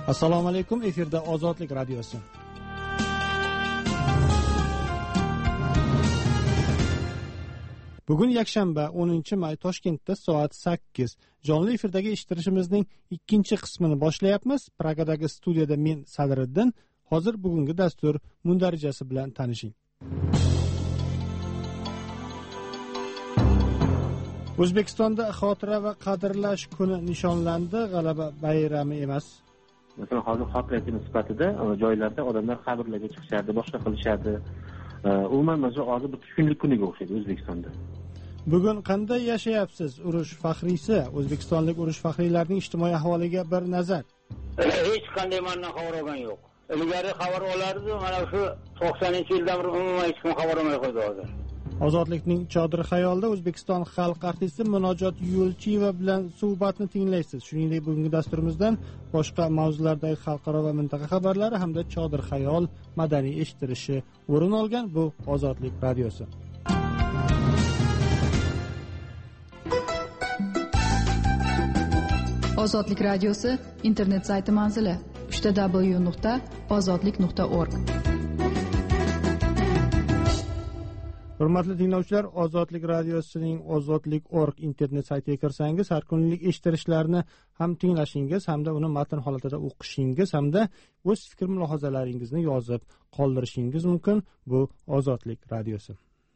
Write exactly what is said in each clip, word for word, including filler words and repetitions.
Assalomu alaykum, efirda Ozodlik radiosi. Bugun yakshanba, o'ninchi may, Toshkentda soat sakkiz. Jonli efirdagi eshittirishimizning ikkinchi qismini boshlayapmiz. Pragadagi studiyada men Sadriddin. Hozir bugungi dastur mundarijasi bilan tanishing. O'zbekistonda xotira va qadrlash kuni nishonlandi, g'alaba bayrami emas. Masalan, hozir xotira kuni sifatida joylarda odamlar qabrlarga chiqishadi, boshqa qilishadi. Umuman mana shu hozir bir tushkunlik kuniga o'xshaydi O'zbekistonda. Bugun qanday yashayapsiz? Urush faxriysi, o'zbekistonlik urush faxriylarining ijtimoiy ahvoliga bir nazar. Hech qanday mendan xabar olgan yo'q. Ilgari xabar olardi, mana shu to'qsoninchi yildan beri umuman hech kim xabar olmay qo'ydi hozir. Ozodlikning chodir xayolida O'zbekiston xalq artisti Munojot Yo'lchiyeva bilan suhbatni tinglaysiz. Shuningdek, bugungi dasturimizdan boshqa mavzulardagi xalqaro va mintaqa xabarlari hamda chodir xayol madaniy eshittirishi o'rin olgan. Bu Ozodlik radiosi. Ozodlik radiosi internet sayti manzili uch w nuqta ozodlik nuqta org. Hurmatli tinglovchilar, Ozodlik radiosining ozodlik nuqta org internet saytiga kirsangiz, har kunlik eshittirishlarni ham tinglashingiz, hamda uni matn holatida o'qishingiz, hamda o'z fikr mulohazalaringizni yozib qoldirishingiz mumkin. Bu Ozodlik radiosi.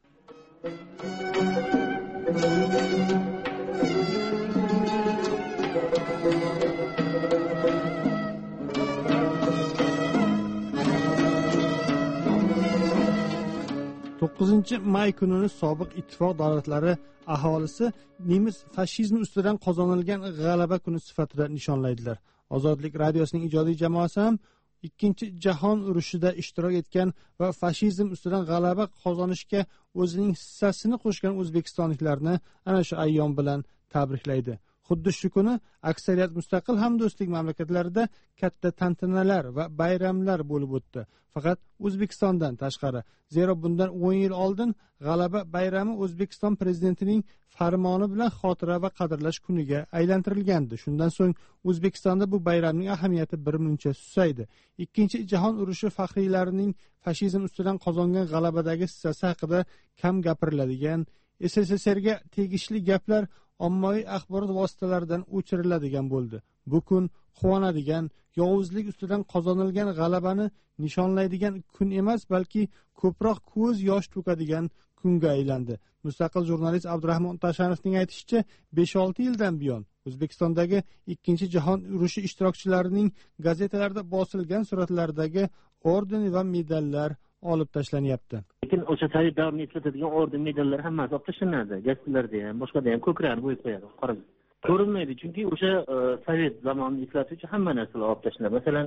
to'qqizinchi may kunini sobiq ittifoq davlatlari aholisi nemis fashizmi ustidan qozonilgan g'alaba kuni sifatida nishonlaydilar. Ozodlik radiosining ijodiy jamoasi ham Ikkinchi jahon urushida ishtirok etgan va fashizm ustidan g'alaba qozonishga o'zining hissasini qo'shgan o'zbekistonliklarni ana shu ayyom bilan tabriklaydi. Xuddi shu kuni aksariyat mustaqil hamdo'stlik mamlakatlarida katta tantanalar va bayramlar bo'lib o'tdi. Faqat O'zbekistondan tashqari. Zero bundan o'n yil oldin g'alaba bayrami O'zbekiston prezidentining farmoni bilan xotira va qadrlash kuniga aylantirilgandi. Shundan so'ng O'zbekistonda bu bayramning ahamiyati birmuncha susaydi. Ikkinchi jahon urushi faxriylarining fashizm ustidan qozongan g'alabadagi hissasi haqida kam gapiriladigan, S S S Rga tegishli gaplar ommaviy axborot vositalaridan o'chiriladigan bo'ldi. Bu kun quvonadigan, yovuzlik ustidan qozonilgan g'alabani nishonlaydigan kun emas, balki ko'proq ko'z yosh to'kadigan kunga aylandi. Mustaqil jurnalist Abdurahmon Tashanovning aytishicha, besh olti yildan buyon O'zbekistondagi ikkinchi jahon urushi ishtirokchilarining gazetalarda bosilgan suratlaridagi orden va medallar olib tashlanyapti. Lekin o'sha sovet davrini eslatadigan orden medallar hammasi olib tashlanadi. Gazetlarda ham, boshqada ham ko'klarni bo'yib qo'yadi. Qora ko'rinmaydi, chunki o'sha sovet zamonini eslatuvchi hamma narsalar olib tashlanadi. Masalan,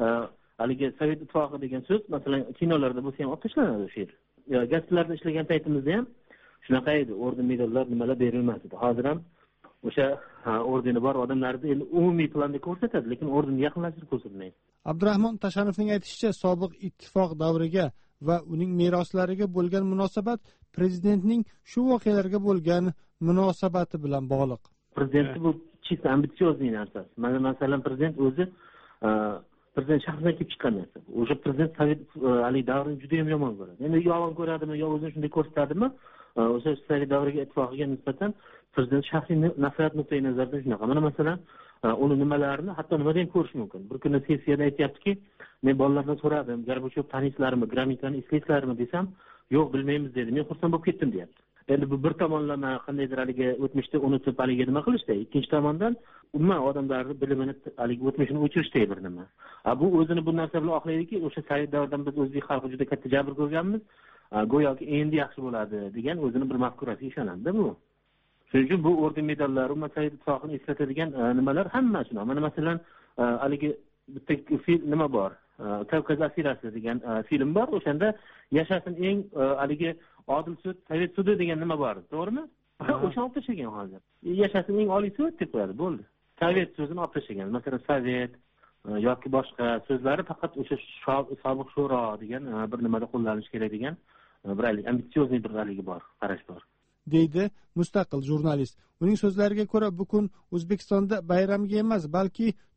haligi Sovet ittifoqi degan so'z, masalan, kinolarda bo'lsa ham olib tashlanadi o'sha yer. Gazetlarda ishlagan paytimizda ham shunaqa edi, orden medallar nimalar berilmas edi. Hozir ham o'sha ordeni bor odamlarni endi umumiy planda ko'rsatadi, lekin ordenni yaqinlashtirib ko'rsatmaydi. Abdurahmon Tashanovning aytishicha, sobiq ittifoq davriga va uning meroslariga bo'lgan munosabat prezidentning shu voqealarga bo'lgan munosabati bilan bog'liq. Prezident bu chista ambitsiozni narsa. Mana masalan, prezident o'zi prezident shaxsiyan kelib chiqqan narsa. O'sha prezident sovet ali davrini juda ham yomon ko'radi. Endi yomon ko'radimi yo o'zini shunday ko'rsatadimi? O'sha sovet davriga ittifoqiga nisbatan prezident shaxsiy nafrat nuqtai nazaridan shunaqa. Mana masalan, uni nimalarini hatto nimada ham ko'rish mumkin. Bir kuni sessiyada aytayaptiki, men bolalardan so'radim, Gorbachev taniysizlarmi, Gromikani eslaysizlarmi desam, yo'q, bilmaymiz dedi. Men xursand bo'lib ketdim deyapti. Endi bu bir tomonlama qandaydir haligi o'tmishda unutib haligi nima qilishdi. Ikkinchi tomondan umuman odamlarning bilimini haligi o'tmishini o'chirishdi bir nima. A bu o'zini bu narsa bilan oqlaydiki, o'sha sovet davridan biz o'zbek xalqi juda katta jabr ko'rganmiz. Go'yoki endi yaxshi bo'ladi degan o'zini bir mafkurasiga ishonadi bu. Shuning uchun bu orden medallar, umuman sovet ittifoqini eslatadigan nimalar hamma shunaqa. Mana masalan, haligi bitta film nima bor? Kavkaz asirasi degan film bor. O'shanda yashasin eng haligi odil sud, sovet sudi degan nima bor, to'g'rimi? O'sha olib tashlagan hozir. Yashasin eng oliy sud deb qo'yadi, bo'ldi. Sovet so'zini olib tashlagan. Masalan, sovet yoki boshqa so'zlari faqat o'sha sobiq shuro degan bir nimada qo'llanish kerak degan bir ambitsiozni bir haligi bor, qarash bor. deydi mustaqil jurnalist. Uning so'zlariga ko'ra, bu kun O'zbekistonda bayramga emas, balki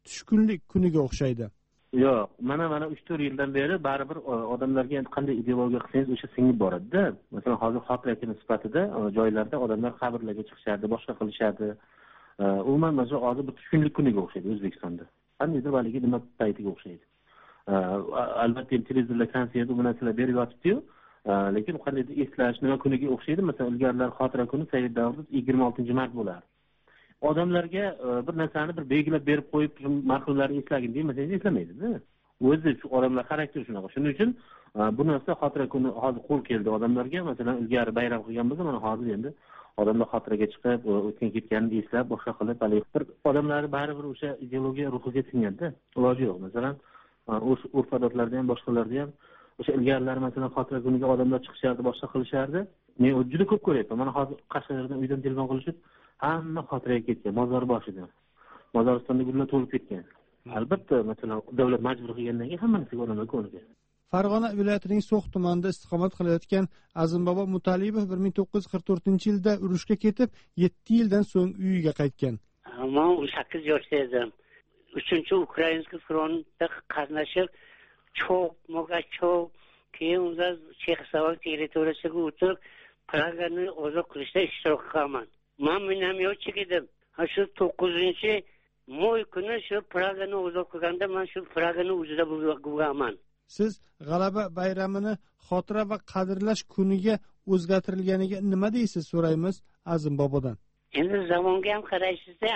tushkunlik kuniga o'xshaydi. Yo'q, mana mana uch to'rt yildan beri baribir odamlarga endi qanday ideologiya qilsangiz o'sha singib boradi-da. Masalan, hozir xotira kuni sifatida joylarda odamlar qabrlarga chiqishardi, boshqa qilishardi. Umuman mana hozir bir tushkunlik kuniga o'xshaydi O'zbekistonda. Qandaydir balki nima paytiga o'xshaydi. Albatta televizorlar konsert bu narsalar berib yotibdi-yu, lekin qandaydir eslash nima kuniga o'xshaydi. Masalan, ilgarilar xotira kuni Sovet davrida yigirma oltinchi mart bo'lardi. Odamlarga bir narsani bir belgilab berib qo'yib, marhumlarni eslagin demasangiz eslamaydi-da. O'zi shu odamlar xarakteri shunaqa. Shuning uchun bu narsa xotira kuni hozir qo'l keldi odamlarga. Masalan, ilgari bayram qilgan bo'lsa, mana hozir endi odamlar xotiraga chiqib, o'tgan ketganini eslab, boshqa qilib, bir odamlar baribir o'sha ideologiya ruhiga singadi-da. Iloji yo'q. Masalan, o'sha urf-odatlarda ham, boshqalarda ham o'sha ilgarilar masalan xotira kuniga odamlar chiqishardi, boshqa qilishardi. Men juda ko'p ko'ryapman. Mana hozir Qashqadaryodan uydan telefon qilishib, hamma xotiraga ketgan, mozor boshida. Mozoristonda gullar to'lib ketgan. Albatta, masalan, davlat majbur qilgandan keyin hamma narsaga odamlar ko'ngan. Farg'ona viloyatining So'x tumanida istiqomat qilayotgan Azimbobo Mutalibov bir ming to'qqiz yuz qirq to'rtinchi yilda urushga ketib, yetti yildan so'ng uyiga qaytgan. Men sakkiz yoshda edim. uchinchi Ukrainskiy frontda qatnashib, cho'q, Mogachov, keyin unda Chexoslovak territoriyasiga o'tib, Pragani ozod qilishda ishtirok qilganman. Men minomyotchik edim. Shu to'qqizinchi moy kuni shu Pragani ozod qilganda men shu Pragani o'zida bo'lganman. Siz g'alaba bayramini xotira va qadrlash kuniga o'zgartirilganiga nima deysiz, so'raymiz Azimbobodan. Endi zamonga ham qaraysiz-da.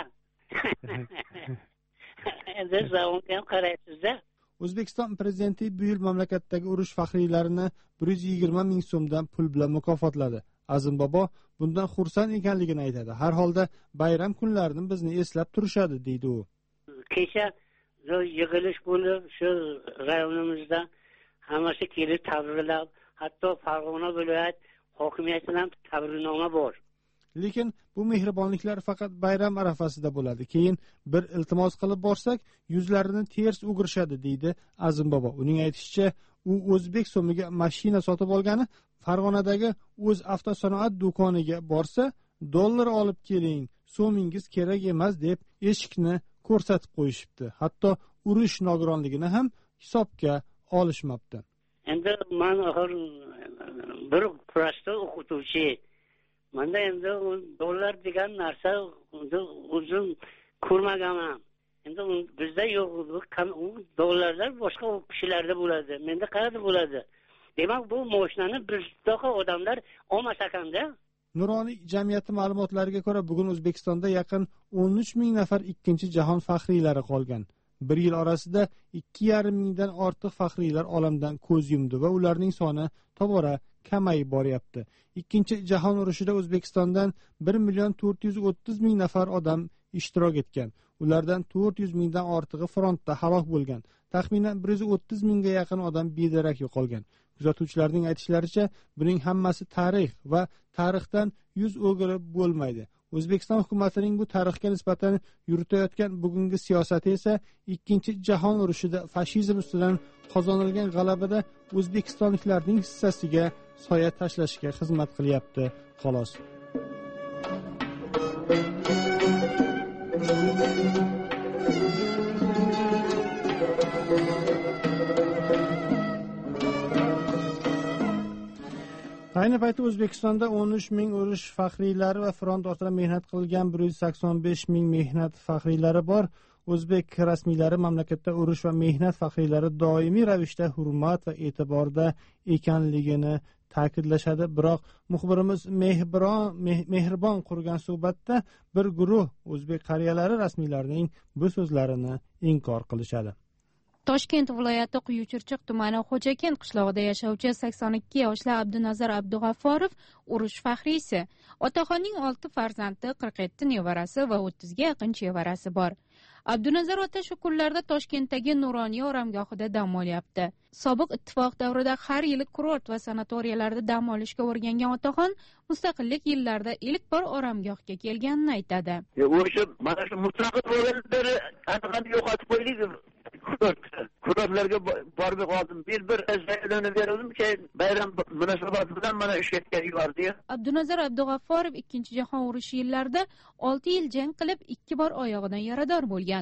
Endi zamonga ham qaraysiz-da. O'zbekiston prezidenti bu yil mamlakatdagi urush faxriylarini bir yuz yigirma ming so'mdan pul bilan mukofotladi. Azimbobo bundan xursand ekanligini aytadi. Har holda bayram kunlarini bizni eslab turishadi, deydi u. Kecha yig'ilish bo'lib, shu rayonimizda hammasi kelib tabriklab, hatto Farg'ona viloyat hokimiyatidan tabriknoma bor. Lekin bu mehribonliklar faqat bayram arafasida bo'ladi. Keyin bir iltimos qilib borsak, yuzlarini ters o'girishadi, deydi Azimbobo. Uning aytishicha, u o'zbek so'miga mashina sotib olgani, Farg'onadagi o'z avtosanoat do'koniga borsa, dollar olib keling, so'mingiz kerak emas deb eshikni ko'rsatib qo'yishibdi. Hatto urush nogironligini ham hisobga olishmabdi. Endi men axir bir prosta o'qituvchi. Menda endi dollar degan narsa o'zim ko'rmaganman. Endi bizda yo'q, dollarlar boshqa kishilarda bo'ladi. Menda qayerda bo'ladi? Demak, bu mashinani bizdaqa odamlar olmas ekanda. Nuroniy jamiyati ma'lumotlariga ko'ra, bugun O'zbekistonda yaqin o'n uch ming nafar ikkinchi jahon faxriylari qolgan. Bir yil orasida ikki yarim mingdan ortiq faxriylar olamdan ko'z yumdi va ularning soni tobora kamayib boryapti. Ikkinchi jahon urushida O'zbekistondan bir million to'rt yuz o'ttiz ming nafar odam ishtirok etgan. Ulardan to'rt yuz mingdan ortig'i frontda halok bo'lgan. Taxminan bir yuz o'ttiz mingga yaqin odam bedarak yo'qolgan. Kuzatuvchilarning aytishlaricha, buning hammasi tarix va tarixdan yuz o'girib bo'lmaydi. O'zbekiston hukumatining bu tarixga nisbatan yuritayotgan bugungi siyosati esa ikkinchi jahon urushida fashizm ustidan qozonilgan g'alabada o'zbekistonliklarning hissasiga soya tashlashga xizmat qilyapti, xolos. Ayni paytda O'zbekistonda o'n uch ming urush faxriylari va front ortida mehnat qilgan bir yuz sakson besh ming mehnat faxriylari bor. O'zbek rasmiylari mamlakatda urush va mehnat faxriylari doimiy ravishda hurmat va e'tiborda ekanligini ta'kidlashadi. Biroq muxbirimiz Mehribon Mehribon qurgan suhbatda bir guruh o'zbek qariyalari rasmiylarining bu so'zlarini inkor qilishadi. Toshkent viloyati Quyuchirchiq tumani Xo'jakent qishlog'ida yashovchi sakson ikki yoshli Abdunazar Abdug'afforov urush faxriysi. Otaxonning olti farzandi, qirq yetti nevarasi va o'ttizga yaqin chevarasi bor. Abdunazar ota shu kunlarda Toshkentdagi Nuroniy oromgohida dam olyapti. Sobiq ittifoq davrida har yili kurort va sanatoriyalarda dam olishga o'rgangan otaxon mustaqillik yillarida ilk bor oromgohga kelganini aytadi. O'sha mana shu mutlaqat o'g'illari aniqani yo'qotib qo'ydik. Kurortlarga borib qoldim. Bir bir zaylani berdim ki bayram munosabati bilan mana ishga yubordi. Abdunazar Abdug'afforov ikkinchi jahon urushi yillarida olti yil jang qilib, ikki bor oyog'idan yarador bo'lgan.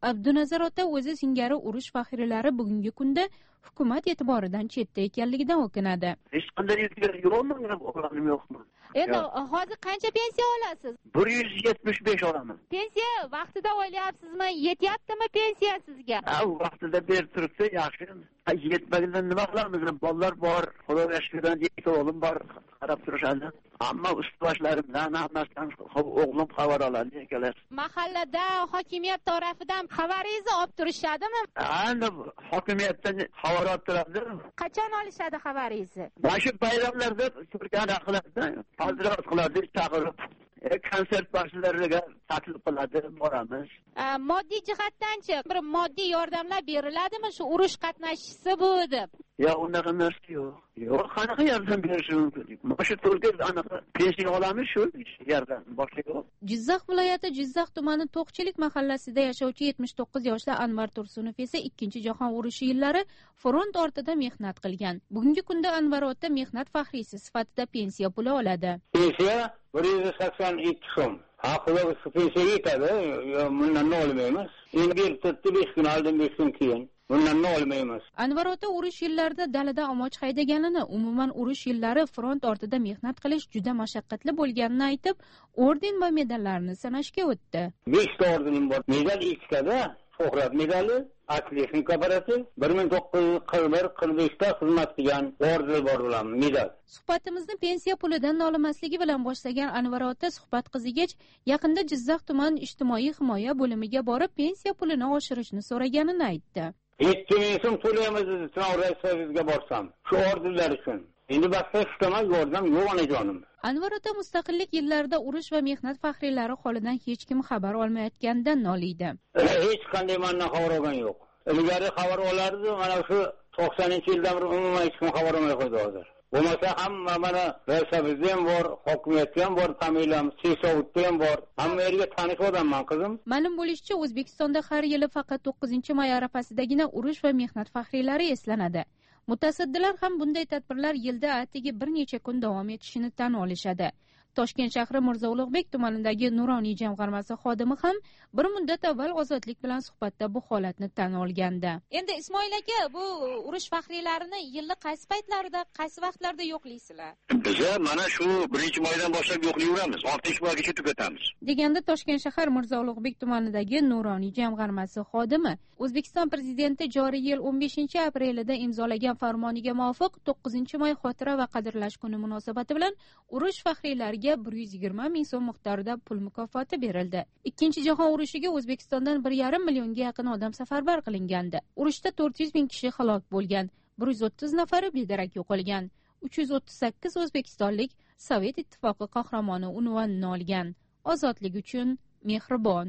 Abdunazar ota o'zi singari urush faxriylari bugungi kunda hukumat e'tiboridan chetda ekanligidan o'kinadi. Hech qanday ilgari yo'qmi, o'g'lim yo'qmi? Endi hozir qancha pensiya olasiz? bir yuz yetmish besh olaman. Pensiya vaqtida olyapsizmi? Yetyaptimi pensiya sizga? Ha, vaqtida berib turibdi, yaxshi. Yetmagandan nima qilamiz? Bolalar bor, Xudoga shukr, ikki o'g'lim bor, qarab turishadi. Ammo ustiboshlarimdan hammasidan o'g'lim xabar oladi, akalar. Mahallada hokimiyat tarafidan xabaringizni olib turishadimi? Endi hokimiyatdan xabar olib turadi. Qachon olishadi xabaringizni? Mana shu bayramlarda turgan qiladi, hozirot qiladi, chaqirib. Konsert boshlovchilariga taklif qiladi, boramiz. Moddiy jihatdan-chi, bir moddiy yordamlar beriladimi shu urush qatnashchisi bu deb? Yo'q, unaqa narsa yo'q. Yo'q, qanaqa yordam berish mumkin? Mana shu to'lga anaqa pensiya olamiz shu yerdan, boshqa yo'q. Jizzax viloyati Jizzax tumani To'qchilik mahallasida yashovchi yetmish to'qqiz yoshli Anvar Tursunov esa ikkinchi jahon urushi yillari front ortida mehnat qilgan. Bugungi kunda Anvar ota mehnat faxriysi sifatida pensiya puli oladi. Pensiya bir yuz sakson ikki so'm. Ha, xudo shu pensiya yetadi, bundan olmaymiz. Endi bir turtdi besh kun oldin, besh kun keyin. Bundan olmaymiz. Anvar ota urush yillarida dalada omoch haydaganini, umuman urush yillari front ortida mehnat qilish juda mashaqqatli bo'lganini aytib, orden va medallarni sanashga o'tdi. besh ta ordenim bor. Medal ikkita, Shohrat medali, Atlexnik kooperativ, bir ming to'qqiz yuz qirq bir qirq besh ta xizmat qilgan orden bor bilan medal. Suhbatimizni pensiya pulidan nolimasligi bilan boshlagan Anvar ota suhbat qizigach, yaqinda Jizzax tuman ijtimoiy himoya bo'limiga borib pensiya pulini oshirishni so'raganini aytdi. yetti ming so'm to'laymiz dedi, Travrayga borsam, shu ordenlar uchun. Endi boshqa ishlamay yordam yo'q onajonim. Anvar ota mustaqillik yillarida urush va mehnat faxriylari holidan hech kim xabar olmayotganidan noliydi. Hech qanday mendan xabar olgan yo'q. Ilgari xabar olardi, mana shu to'qsoninchi yildan bir umuman hech kim xabar olmay qo'ydi hozir. Bo'lmasa hamma mana raisabizda ham bor, hokimiyatda ham bor, familiyam, Sesovutda ham bor. Hamma yerga tanish odamman, qizim. Ma'lum bo'lishicha, O'zbekistonda har yili faqat to'qqizinchi may arafasidagina urush va mehnat faxriylari eslanadi. Mutasaddilar ham bunday tadbirlar yilda atigi bir necha kun davom etishini tan olishadi. Toshkent shahri Mirzo Ulug'bek tumanidagi Nuroniy jamg'armasi xodimi ham bir muddat avval Ozodlik bilan suhbatda bu holatni tan olgandi. Endi Ismoil aka, bu urush faxriylarini yilda qaysi paytlarda, qaysi vaqtlarda yo'qlaysizlar? Biz mana shu birinchi maydan boshlab yo'qlayveramiz, oltinchi maygacha tugatamiz. Deganda Toshkent shahar Mirzo Ulug'bek tumanidagi Nuroniy jamg'armasi xodimi O'zbekiston prezidenti joriy yil o'n beshinchi aprelida imzolagan farmoniga muvofiq to'qqizinchi may xotira va qadrlash kuni munosabati bilan urush faxriylariga bir yuz yigirma ming so'm miqdorida pul mukofoti berildi. Ikkinchi jahon urushiga O'zbekistondan bir yarim millionga yaqin odam safarbar qilingandi. Urushda to'rt yuz ming kishi halok bo'lgan, bir yuz o'ttiz nafari bedarak yo'qolgan. uch yuz o'ttiz sakkiz o'zbekistonlik Sovet ittifoqi qahramoni unvonini olgan. Ozodlik uchun mehribon.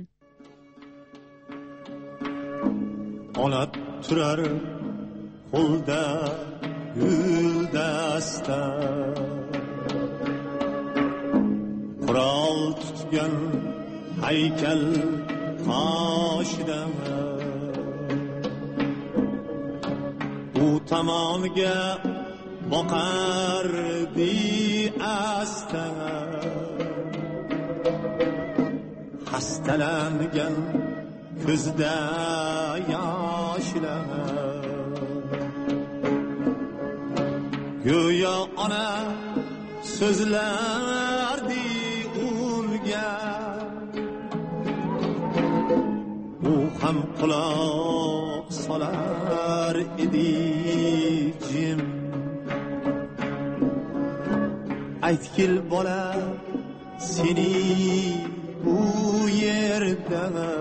Ona turar qo'lda guldasta, qurol tutgan haykal qoshida, u tomonga boqardi asta, hastalangan ko'zda yoshlar, go'yo ona so'zlardi unga, u ham quloq solar edi jim. Aytkil bola seni bu yerda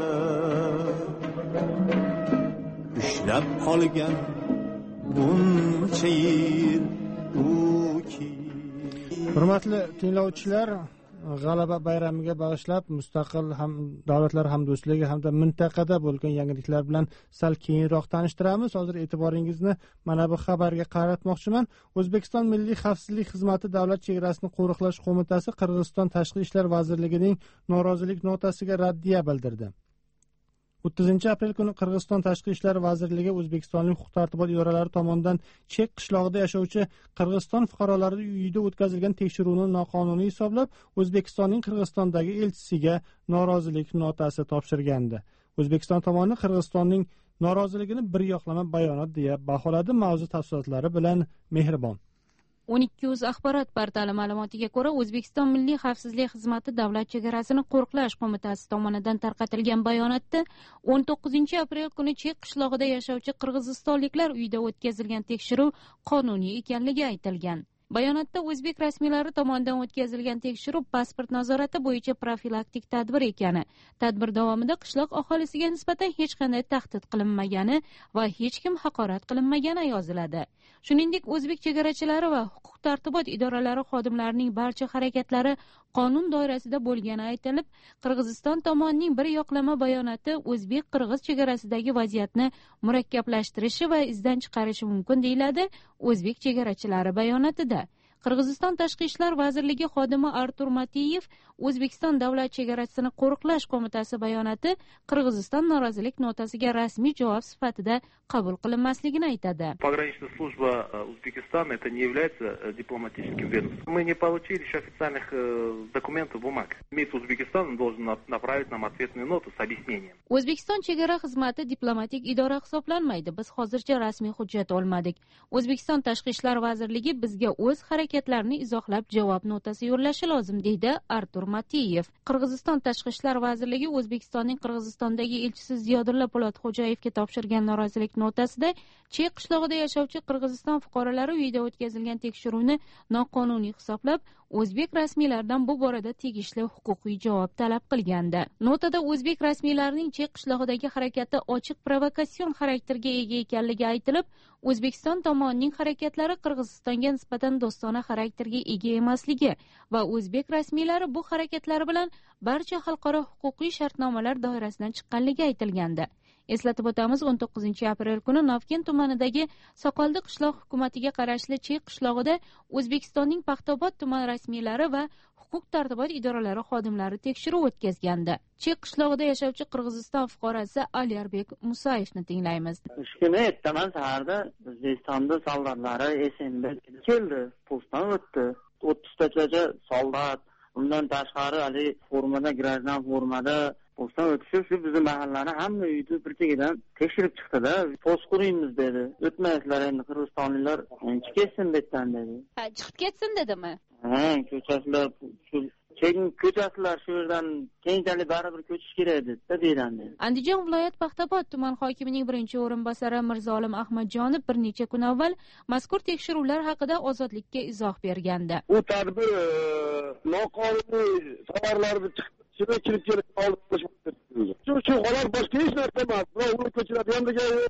ushlab qolgan buncha yil u ki. Hurmatli tinglovchilar, G'alaba bayramiga bag'ishlab mustaqil ham davlatlar hamdo'stligi hamda mintaqada bo'lgan yangiliklar bilan sal keyinroq tanishtiramiz. Hozir e'tiboringizni mana bu xabarga qaratmoqchiman. O'zbekiston Milliy xavfsizlik xizmati Davlat chegarasini qo'riqlash qo'mitasi Qirg'iziston Tashqi ishlar vazirligining norozilik notasiga raddiya bildirdi. o'ttizinchi aprel kuni Qirg'iziston Tashqi ishlar vazirligi O'zbekistonning huquq-tartibot idoralari tomonidan Chek qishlog'ida yashovchi Qirg'iziston fuqarolari uyida o'tkazilgan tekshiruvni noqonuniy hisoblab, O'zbekistonning Qirg'izistondagi elchisiga norozilik notasi topshirgandi. O'zbekiston tomoni Qirg'izistonning noroziligini bir yoqlama bayonot deya baholadi. Mavzu tafsilotlari bilan Mehribon. o'n ikki uz axborot portali ma'lumotiga ko'ra, O'zbekiston Milliy xavfsizlik xizmati Davlat chegarasini qo'riqlash qo'mitasi tomonidan tarqatilgan bayonotda o'n to'qqizinchi aprel kuni Chek qishlog'ida yashovchi qirg'izistonliklar uyida o'tkazilgan tekshiruv qonuniy ekanligi aytilgan. Bayonotda o'zbek rasmiylari tomonidan o'tkazilgan tekshiruv pasport nazorati bo'yicha profilaktik tadbir ekani, tadbir davomida qishloq aholisiga nisbatan hech qanday tahdid qilinmagani va hech kim haqorat qilinmagani yoziladi. Shuningdek, o'zbek chegarachilari va huquq tartibot idoralari xodimlarining barcha harakatlari qonun doirasida bo'lgani aytilib, Qirg'iziston tomonining bir yoqlama bayonoti o'zbek-qirg'iz chegarasidagi vaziyatni murakkablashtirishi va izdan chiqarishi mumkin deyiladi o'zbek chegarachilari bayonotida. Qirg'iziston Tashqi ishlar vazirligi xodimi Artur Matiyev O'zbekiston davlat chegarasini qo'riqlash qo'mitasi bayonoti Qirg'iziston norozilik notasiga rasmiy javob sifatida qabul qilinmasligini aytadi. Пограничная служба Узбекистана это не является дипломатическим ведомством. Мы не получили еще официальных документов, бумаг. МИД Узбекистана должен направить нам ответную ноту с объяснением. O'zbekiston chegara xizmati diplomatik idora hisoblanmaydi. Biz hozircha rasmiy hujjat olmadik. O'zbekiston Tashqi ishlar vazirligi bizga o'z harakatlarini izohlab javob notasi yo'llashi lozim, deydi Artur Matiyev. Qirg'iziston Tashqi ishlar vazirligi O'zbekistonning Qirg'izistondagi elchisi Ziyodulla Po'latxo'jayevga topshirgan norozilik notasida Chek qishlog'ida yashovchi Qirg'iziston fuqarolari uyida o'tkazilgan tekshiruvni noqonuniy hisoblab, o'zbek rasmiylaridan bu borada tegishli huquqiy javob talab qilgandi. Notada o'zbek rasmiylarining Chek qishlog'idagi harakati ochiq provokatsion xarakterga ega ekanligi aytilib, O'zbekiston tomonining harakatlari Qirg'izistonga nisbatan do'stona xarakterga ega emasligi va o'zbek rasmiylari bu harakatlari bilan barcha xalqaro huquqiy shartnomalar doirasidan chiqqanligi aytilgandi. Eslatib o'tamiz, o'n to'qqizinchi aprel kuni Navken tumanidagi Soqoldi qishloq hukumatiga qarashli Chek qishlog'ida O'zbekistonning Paxtobod tuman rasmiylari va huquq tartibot idoralari xodimlari tekshiruv o'tkazgandi. Chek qishlog'ida yashovchi Qirg'iziston fuqarosi Aliyarbek Musayevni tinglaymiz. Shuni ertaman saharda O'zbekistonda soldatlari S M B keldi, postdan o'tdi. o'ttiztacha soldat, undan tashqari hali formada, grajdan formada postdan o'tishib, shu bizning mahallani hamma uyni bir chekidan tekshirib chiqdi-da. Post quraymiz dedi. O'tmaysizlar endi qirg'izistonliklar, chiqib ketsin bu yerdan dedi. Ha, chiqib ketsin dedimi? Ha, ko'chasilar shu Keyin ko'chasilar shu yerdan keyinchalik baribir ko'chish kerak dedi, deyiladi. Andijon viloyat Paxtabod tuman hokimining birinchi o'rinbosari Mirzolim Ahmadjonov bir necha kun avval mazkur tekshiruvlar haqida Ozodlikka izoh bergandi. Bu tadbir noqonuniy tovarlarni chiqib kirib kelib qolish. Shu shu holat boshqa hech narsa emas. Uni ko'chiradigan yo'q.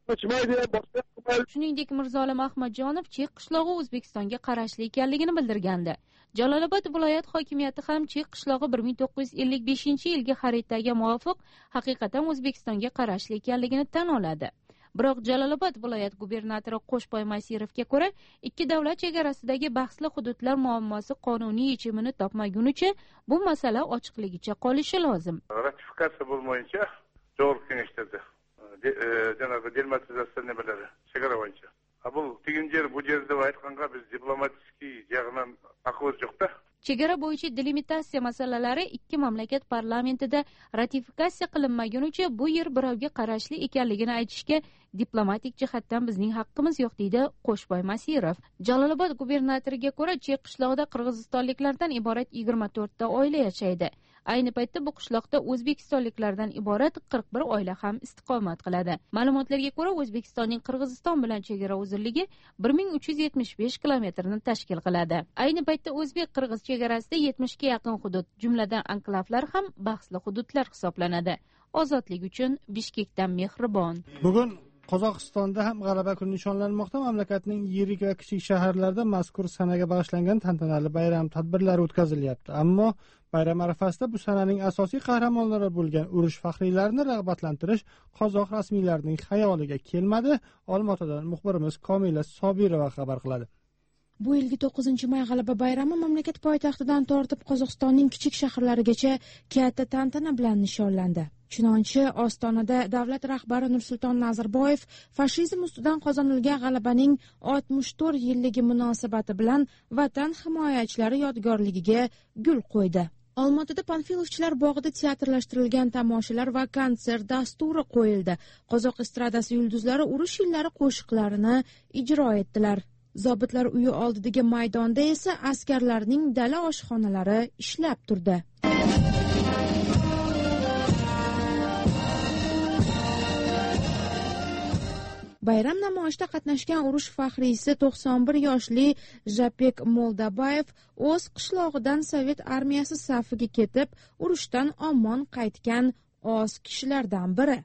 Shuningdek, Mirzolim Ahmadjonov Chek qishlog'i O'zbekistonga qarashli ekanligini bildirgandi. Jalolobod viloyat hokimiyati ham Chek qishlog'i bir ming to'qqiz yuz ellik beshinchi yilgi xaritaga muvofiq haqiqatan O'zbekistonga qarashli ekanligini tan oladi. Biroq Jalolobod viloyat gubernatori Qo'shboy Masirovga ko'ra, ikki davlat chegarasidagi bahsli hududlar muammosi qonuniy yechimini topmagunicha bu masala ochiqligicha qolishi lozim. Ratifikatsiya bo'lmayincha Jo'g'ri Kengashda janobi demarkatsiya nimalari chegara bo'yicha. Bu tekin yer bu yerda aytganda biz diplomatik jag'idan aqo'z yo'qda. Chegara bo'yicha delimitatsiya masalalari ikki mamlakat parlamentida ratifikatsiya qilinmagunicha bu yer birovga qarashli ekanligini aytishga diplomatik jihatdan bizning haqqimiz yo'q, deydi Qo'shboy Masirov. Jalolobod gubernatoriga ko'ra, Chek qishlog'ida qirg'izistonliklardan iborat yigirma to'rtta oila yashaydi. Ayni paytda bu qishloqda o'zbekistonliklardan iborat qirq bir oila ham istiqomat qiladi. Ma'lumotlarga ko'ra, O'zbekistonning Qirg'iziston bilan chegara uzunligi bir ming uch yuz yetmish besh kilometrni tashkil qiladi. Ayni paytda o'zbek-qirg'iz chegarasida yetmishga yaqin hudud, jumladan anklavlar ham bahsli hududlar hisoblanadi. Ozodlik uchun Bishkekdan Mehribon. Bugun Qozog'istonda ham g'alaba kuni nishonlanmoqda. Mamlakatning yirik va kichik shaharlarida mazkur sanaga bag'ishlangan tantanali bayram tadbirlari o'tkazilyapti. Ammo bayram arafasida bu sananing asosiy qahramonlari bo'lgan urush faxriylarini rag'batlantirish qozoq rasmiylarining xayoliga kelmadi. Olmaotadan muxbirimiz Komila Sobirova xabar qiladi. Bu yilgi to'qqizinchi may g'alaba bayrami mamlakat poytaxtidan tortib Qozog'istonning kichik shaharlarigacha katta tantana bilan nishonlandi. Chunonchi Ostonada davlat rahbari Nursulton Nazarboyev fashizm ustidan qozonilgan g'alabaning oltmish to'rt yilligi munosabati bilan Vatan himoyachilari yodgorligiga gul qo'ydi. Olmaotada Panfilovchilar bog'ida teatrlashtirilgan tomoshalar va konsert dasturi qo'yildi. Qozoq estradasi yulduzlari urush yillari qo'shiqlarini ijro etdilar. Zobitlar uyi oldidagi maydonda esa askarlarning dala oshxonalari ishlab turdi. Bayram namoyishida qatnashgan urush faxriysi to'qson bir yoshli Japek Moldabayev o'z qishlog'idan Sovet armiyasi safiga ketib, urushdan omon qaytgan oz kishilardan biri.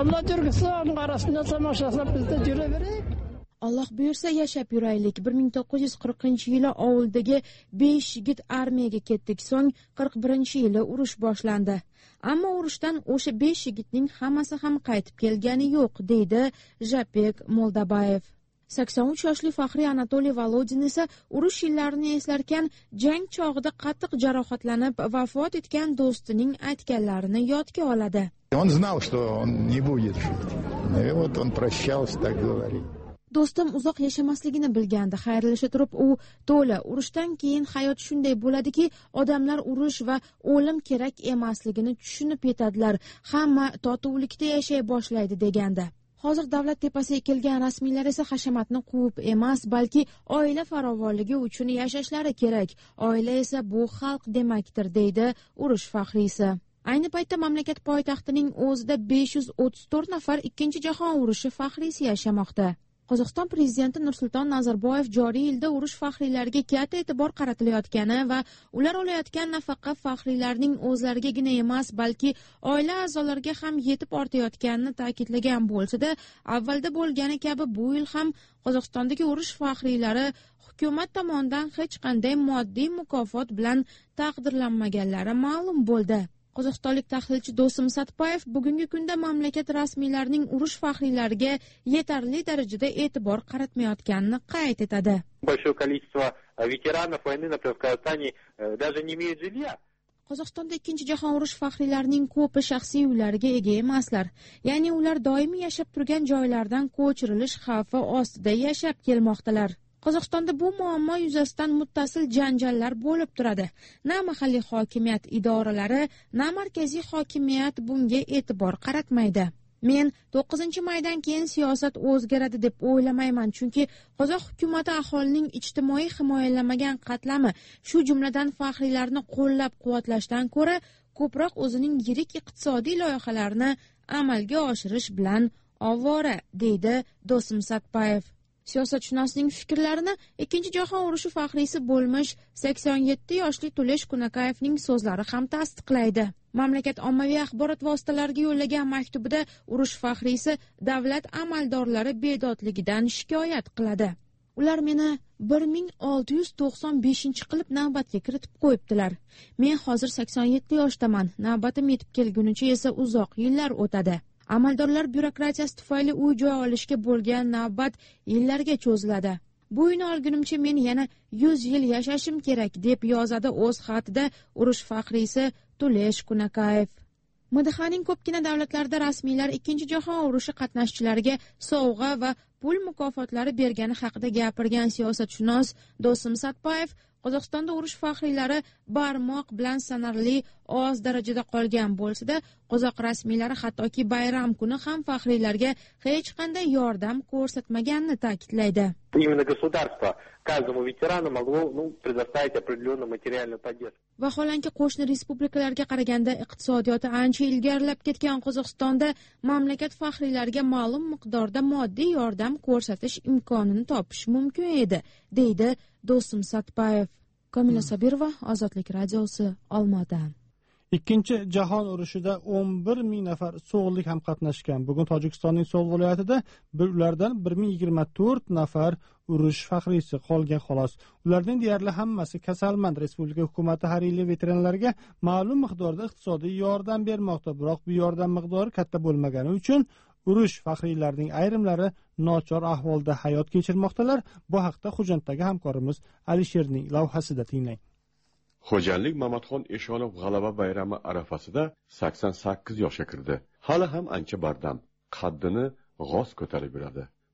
Alloh buyursa yashab yuraylik. bir ming to'qqiz yuz qirqinchi yili ovuldagi besh yigit armiyaga ketdik. So'ng qirq birinchi yili urush boshlandi. Ammo urushdan o'sha besh yigitning hammasi ham qaytib kelgani yo'q, deydi Japek Moldabayev. sakson uch yoshli faxriy Anatoliy Volodin esa urush yillarini eslarkan, jang chog'ida qattiq jarohatlanib vafot etgan do'stining aytganlarini yodga oladi. Он знал, что он не будет жить. И вот он прощался, так говорит. Do'stim uzoq yashamasligini bilgandi. Xayrlasha turib u to'la, urushdan keyin hayot shunday bo'ladiki, odamlar urush va o'lim kerak emasligini tushunib yetadilar. Hamma totuvlikda yashay boshlaydi degandi. Hozir davlat tepasiga kelgan rasmiylar esa hashamatni quvib emas, balki oila farovonligi uchun yashashlari kerak. Oila esa bu xalq demakdir, deydi urush faxriysi. Ayni paytda mamlakat poytaxtining o'zida besh yuz o'ttiz to'rt nafar ikkinchi jahon urushi faxriysi yashamoqda. Qozog'iston prezidenti Nursulton Nazarboyev joriy yilda urush faxriylariga katta e'tibor qaratilayotgani va ular olayotgan nafaqa faxriylarning o'zlarigagina emas, balki oila a'zolariga ham yetib ortayotganini ta'kidlagan bo'lsa-da, avvalda bo'lgani kabi bu yil ham Qozog'istondagi urush faxriylari hukumat tomonidan hech qanday moddiy mukofot bilan taqdirlanmaganlari ma'lum bo'ldi. Qozog'istonlik tahlilchi Do'stim Satpayev bugungi kunda mamlakat rasmiylarining urush faxriylariga yetarli darajada e'tibor qaratmayotganini qayd etadi. Большое количество ветеранов войны, например, в Казахстане даже не имеют жилья. Qozog'istonda ikkinchi jahon urush faxriylarining ko'pi shaxsiy uylariga ega emaslar. Ya'ni ular doimiy yashab turgan joylardan ko'chirilish xavfi ostida yashab kelmoqdalar. Qozog'istonda bu muammo yuzasidan muttasil janjallar bo'lib turadi. Na mahalliy hokimiyat idoralari, na markaziy hokimiyat bunga e'tibor qaratmaydi. Men to'qqizinchi maydan keyin siyosat o'zgaradi deb o'ylamayman, chunki qozoq hukumati aholining ijtimoiy himoyalamagan qatlami, shu jumladan faxriylarni qo'llab-quvvatlashdan ko'ra ko'proq o'zining yirik iqtisodiy loyihalarini amalga oshirish bilan ovora, deydi Do'stim Satpayev. Siyosatshunosning fikrlarini ikkinchi jahon urushi faxriysi bo'lmish sakson yetti yoshli Tulesh Kunakayevning so'zlari ham tasdiqlaydi. Mamlakat ommaviy axborot vositalariga yo'llagan maktubida urush faxriysi davlat amaldorlari bedodligidan shikoyat qiladi. Ular meni bir ming olti yuz to'qson beshinchi qilib navbatga kiritib qo'yibdilar. Men hozir sakson yetti yoshdaman. Navbatim yetib kelgunicha esa uzoq yillar o'tadi. Amaldorlar byurokratiyasi tufayli uy joy olishga bo'lgan navbat yillarga cho'ziladi. Bu uyni olgunimcha men yana yuz yil yashashim kerak, deb yozadi o'z xatida urush faxriysi Tulesh Kunakayev. M D Hning ko'pgina davlatlarda rasmiylar ikkinchi jahon urushi qatnashchilariga sovg'a va pul mukofotlari bergani haqida gapirgan siyosatshunos Do'stim Satpayev Qozog'istonda urush faxriylari barmoq bilan sanarli oz darajada qolgan bo'lsa-da, qozoq rasmiylari hattoki bayram kuni ham faxriylarga hech qanday yordam ko'rsatmaganini ta'kidlaydi. Именно государство каждому ветерану могло, ну, предоставить определенную материальную поддержку. Vaholanki qo'shni respublikalarga qaraganda iqtisodiyoti ancha ilgarilab ketgan Qozog'istonda mamlakat faxriylariga ma'lum miqdorda moddiy yordam ko'rsatish imkonini topish mumkin edi, deydi Do'stim Satpayev. Komila Sabirova, Ozodlik radiosi, Olmaotadan. Ikkinchi jahon urushida o'n bir ming nafar so'g'lik ham qatnashgan. Bugun Tojikistonning So'g'd viloyatida ulardan bir ming yigirma to'rt nafar urush faxriysi qolgan xolos. Ularning deyarli hammasi kasalmand. Respublika hukumati har yili veteranlarga ma'lum miqdorda iqtisodiy yordam bermoqda, biroq bu yordam miqdori katta bo'lmagani uchun urush faxriylarining ayrimlari nochor ahvolda hayot kechirmoqdalar. Bu haqda Xo'janddagi hamkorimiz Alisherning lavhasida tinglang. Xo'jalik Mamatxon Eshonov g'alaba bayrami arafasida sakson sakkiz yoshga kirdi. Hali ham ancha bardam, qaddini g'oz ko'tarib yuradi.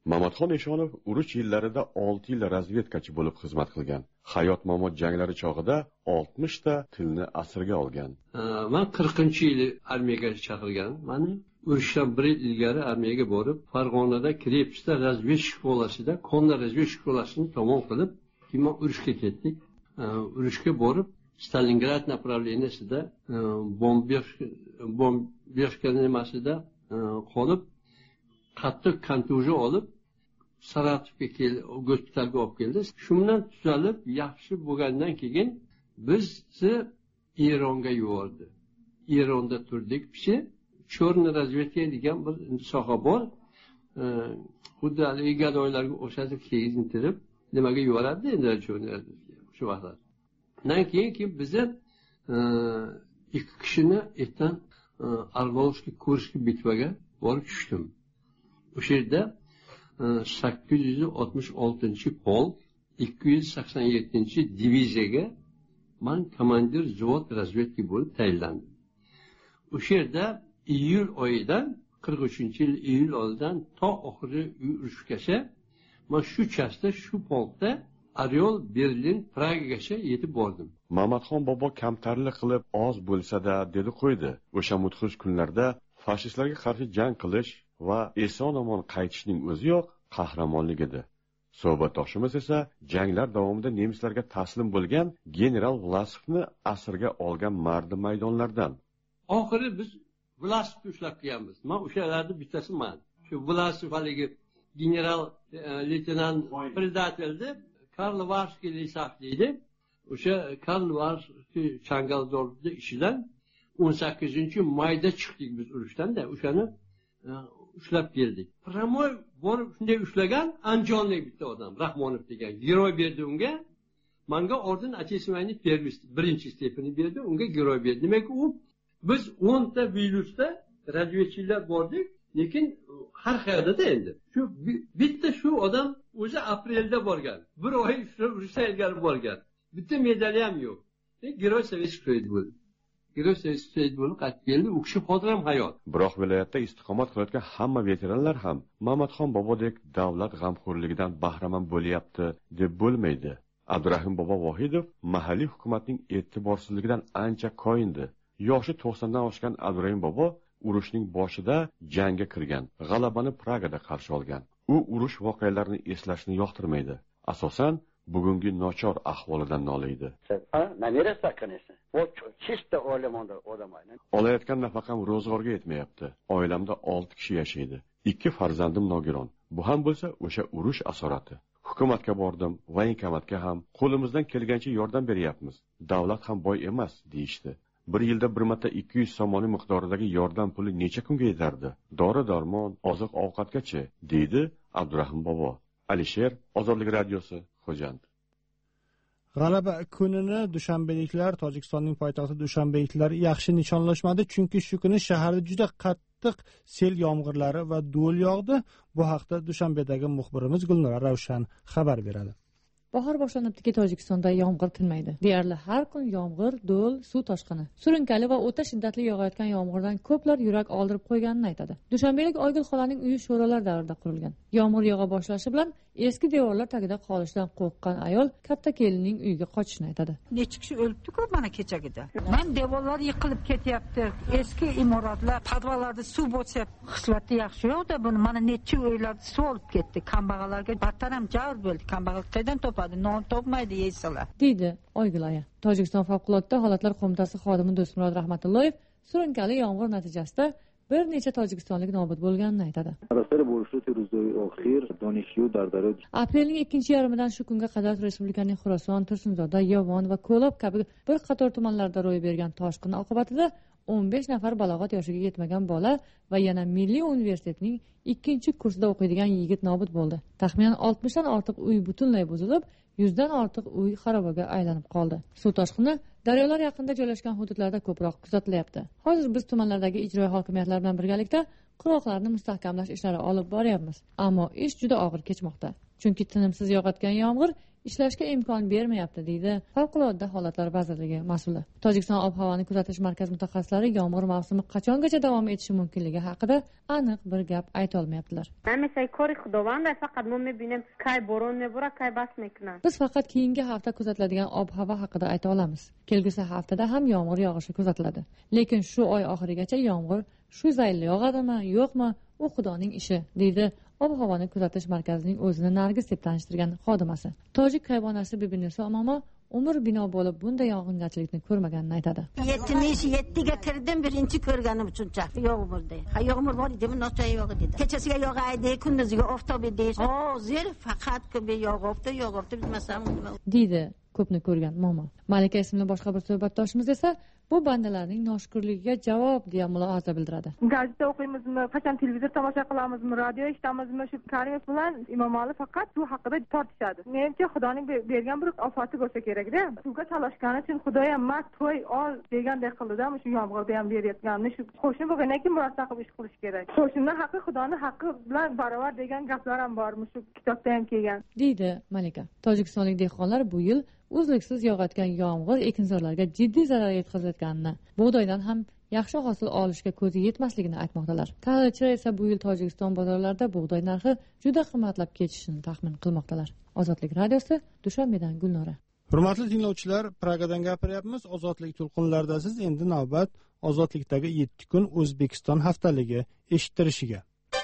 Mamatxon Eshonov urush yillarida olti yil razvedkachi bo'lib xizmat qilgan. Hayot mamot janglari chog'ida oltmishta tilni asirga olgan. Men qirqinchi yili armiyaga chaqirgan. Mani urushdan bir yil ilgari armiyaga borib, Farg'onada Krepsda razvedka shkolasida, Konna razvedka shkolasini tamom qilib, keyin urushga ketdik. Urushga borib, Stalingrad направлениясida bombежка nimasida qolib, qattiq kontuziya olib, Saratovga kelib, gospitalga olib keldi. Shundan tuzalib, yaxshi bo'lgandan keyin bizni Eronga yubordi. Eronda turdik bizni. Chorniy razvedka degan bir soha bor. Xuddi haligi gadoylarga o'xshatib kiyintirib, nimaga yuboradi endi chorniy razvedka shu vaqtda. Undan keyin keyin bizni ikki kishini ertan Arlovskiy Kurskiy bitvaga borib tushdim. O'sha yerda sakkiz yuz oltmish oltinchi polk ikki yuz sakson yettinchi diviziyaga men komandir zavod razvedka bo'lib tayinlandim. O'sha yerda iyul oyidan qirq uchinchi yil iyul oyidan to oxirgi urushgacha men shu chasda shu polkda Oryol, Berlin, Pragagacha yetib bordim. Mamatxon bobo kamtarlik qilib oz bo'lsa-da dedi qo'ydi. O'sha mudhish kunlarda fashistlarga qarshi jang qilish va eson-omon qaytishning o'zi yo'q qahramonlik edi. Suhbatdoshimiz esa janglar davomida nemislarga taslim bo'lgan general Vlasovni asirga olgan mardi maydonlardan. Oxiri biz Vlasovni ushlab kelganmiz. Men o'shalarning bittasiman. Shu Vlasov haligi general leytenant predateldi, Karl Varskiy lisaf deydi. O'sha Karl Varskiy Changaldorda ishidan o'n sakkizinchi mayda chiqdik biz urushdan-da, o'shani ushlab keldik. Pramoy borib shunday ushlagan Anjonlik bitta odam, Rahmonov degan, giroy berdi unga. Menga orden Отечественный первый birinchi stepeni berdi, unga giroy berdi. Demak, u biz o'nta virusda razvedchilar bordik, lekin har qayerda endi. Shu bitta shu odam o'zi aprelda borgan. Bir oy urushdan ilgari borgan. Bitta medali ham yo'q. Giroy Sovetskiy Soyuz bo'ldi. Giroy Sovetskiy Soyuz bo'lib qaytib keldi. U kishi xotiram hayot. Biroq viloyatda istiqomat qilayotgan hamma veteranlar ham Mamatxon bobodek davlat g'amxo'rligidan bahramand bo'lyapti deb bo'lmaydi. Abdurahim bobo Vohidov mahalliy hukumatning e'tiborsizligidan ancha koyindi. Yoshi to'qsondan oshgan Abdurahim bobo urushning boshida jangga kirgan, g'alabani Pragada qarshi olgan. U urush voqealarini eslashni yoqtirmaydi. Asosan bugungi nochor ahvolidan nolaydi. Olayotgan nafaqam ro'zg'orga yetmayapti. Oilamda olti kishi yashaydi. Ikki farzandim nogiron. Bu ham bo'lsa o'sha urush asorati. Hukumatga bordim, voyenkomatga ham qo'limizdan kelgancha yordam beryapmiz. Davlat ham boy emas, deyishdi. Bir yilda bir marta ikki yuz somoni miqdoridagi yordam puli necha kunga yetardi? Dori-darmon, oziq-ovqatgacha, deydi Abdurahim bobo. Alisher, Ozodlik radiosi, Xo'jand. G'alaba kunini dushanbeliklar, Tojikistonning poytaxti Dushanbeliklar yaxshi nishonlashmadi, chunki shu kuni shaharda juda qattiq sel yomg'irlari va do'l yog'di. Bu haqda Dushanbedagi muxbirimiz Gulnora Ravshan xabar beradi. Bahor boshlanibdiki, Tojikistonda yomg'ir tinmaydi. Deyarli har kun yomg'ir, do'l, suv toshqini. Surunkali va o'ta shiddatli yog'ayotgan yomg'irdan ko'plar yurak oldirib qo'yganini aytadi. Dushanbelik Oygul xolaning uyi sho'rolar davrida qurilgan. Yomg'ir yog'a boshlashi bilan eski devorlar tagida qolishdan qo'rqqan ayol katta kelinning uyiga qochishni aytadi. Necha kishi o'libdi-ku mana kechagida. Men devorlar yiqilib ketyapti. Eski imoratlar, podvallarda suv bo'lsa, xislati yaxshi yo'q-da, buni mana necha uylarda suv olib ketdi. Kambag'allarga battar ham javr bo'ldi. Kambag'al qaydan topadi? Non topmaydi yeysalar. Deydi Oygul aya. Tojikiston favqulodda holatlar qo'mitasi xodimi Do'stmurod Rahmatullayev surunkali yomg'ir natijasida bir necha tojikistonlik nobud bo'lganini aytadi. Aprelning ikkinchi yarmidan shu kunga qadar respublikaning Xuroson, Tursunzoda, Yovon va Ko'lob kabi bir qator tumanlarda ro'y bergan toshqin oqibatida o'n besh nafar balog'at yoshiga yetmagan bola va yana Milliy universitetining ikkinchi kursida o'qiydigan yigit nobud bo'ldi. Taxminan oltmishdan ortiq uy butunlay buzilib, yuzdan ortiq uy xarobaga aylanib qoldi. Suv toshqini daryolar yaqinida joylashgan hududlarda ko'proq kuzatilyapti. Hozir biz tumanlardagi ijroiy hokimiyatlar bilan birgalikda qirg'oqlarni mustahkamlash ishlari olib boryapmiz. Ammo ish juda og'ir kechmoqda. Chunki tinimsiz yog'ayotgan yomg'ir ishlashga imkon bermayapti, deydi Favqulodda holatlar vazirligi mas'uli. Tojikiston ob-havoni kuzatish markazi mutaxassislari yomg'ir mavsumi qachongacha davom etishi mumkinligi haqida aniq bir gap ayta olmayaptilar. Biz faqat keyingi hafta kuzatiladigan ob-havo haqida ayta olamiz. Kelgusi haftada ham yomg'ir yog'ishi kuzatiladi. Lekin shu oy oxirigacha yomg'ir shu zaylda yog'adimi, yo'qmi, u Xudoning ishi, deydi ob-havoni kuzatish markazining o'zini Nargiz deb tanishtirgan xodimasi. Tojik hayvonasi Bibinisa Omomo umr bino bo'lib bunday yog'ingarchilikni ko'rmaganini aytadi. yetmish yettiga kirdim, birinchi ko'rganim uchuncha yog'murdi. Ha yog'mur bor edi, nocha yo'q edi. Kechasiga yog'aydi, kunduziga oftob edi. Hozir faqat ko'p yog'ibdi, yog'ibdi bilmasam. deydi ko'pni ko'rgan momo. Malika ismli boshqa bir suhbatdoshimiz esa bu bandalarning noshukrligiga javob deya mulohaza bildiradi. Gazeta o'qiymizmi, qachon televizor tomosha qilamizmi, radio eshitamizmi, shu Karimov bilan Imomali faqat bu haqida tortishadi. Menimcha Xudoning bergan bir ofati bo'lsa kerak-da. Suvga talashgani uchun Xudoyam mat to'y ol degandek qildida, shu yomg'irda ham berayotganini shu qo'shni bo'lgandan keyin murosa qilib ish qilish kerak. Qo'shnining haqqi Xudoning haqqi bilan barobar degan gaplar ham bormi shu kitobda ham kelgan, deydi Malika. Tojikistonlik dehqonlar bu yil uzluksiz yog'ayotgan yomg'ir ekinzorlarga jiddiy zarar yetkazayotganini, bug'doydan ham yaxshi hosil olishga ko'zi yetmasligini aytmoqdalar. Tahlilchilar esa bu yil Tojikiston bozorlarida bug'doy narxi juda qimmatlab ketishini taxmin qilmoqdalar. Ozodlik radiosi, Dushanbedan Gulnora. Hurmatli tinglovchilar, Pragadan gapiryapmiz. Ozodlik to'lqinlarida siz endi navbat Ozodlikdagi yetti kun O'zbekiston haftaligi eshittirishiga.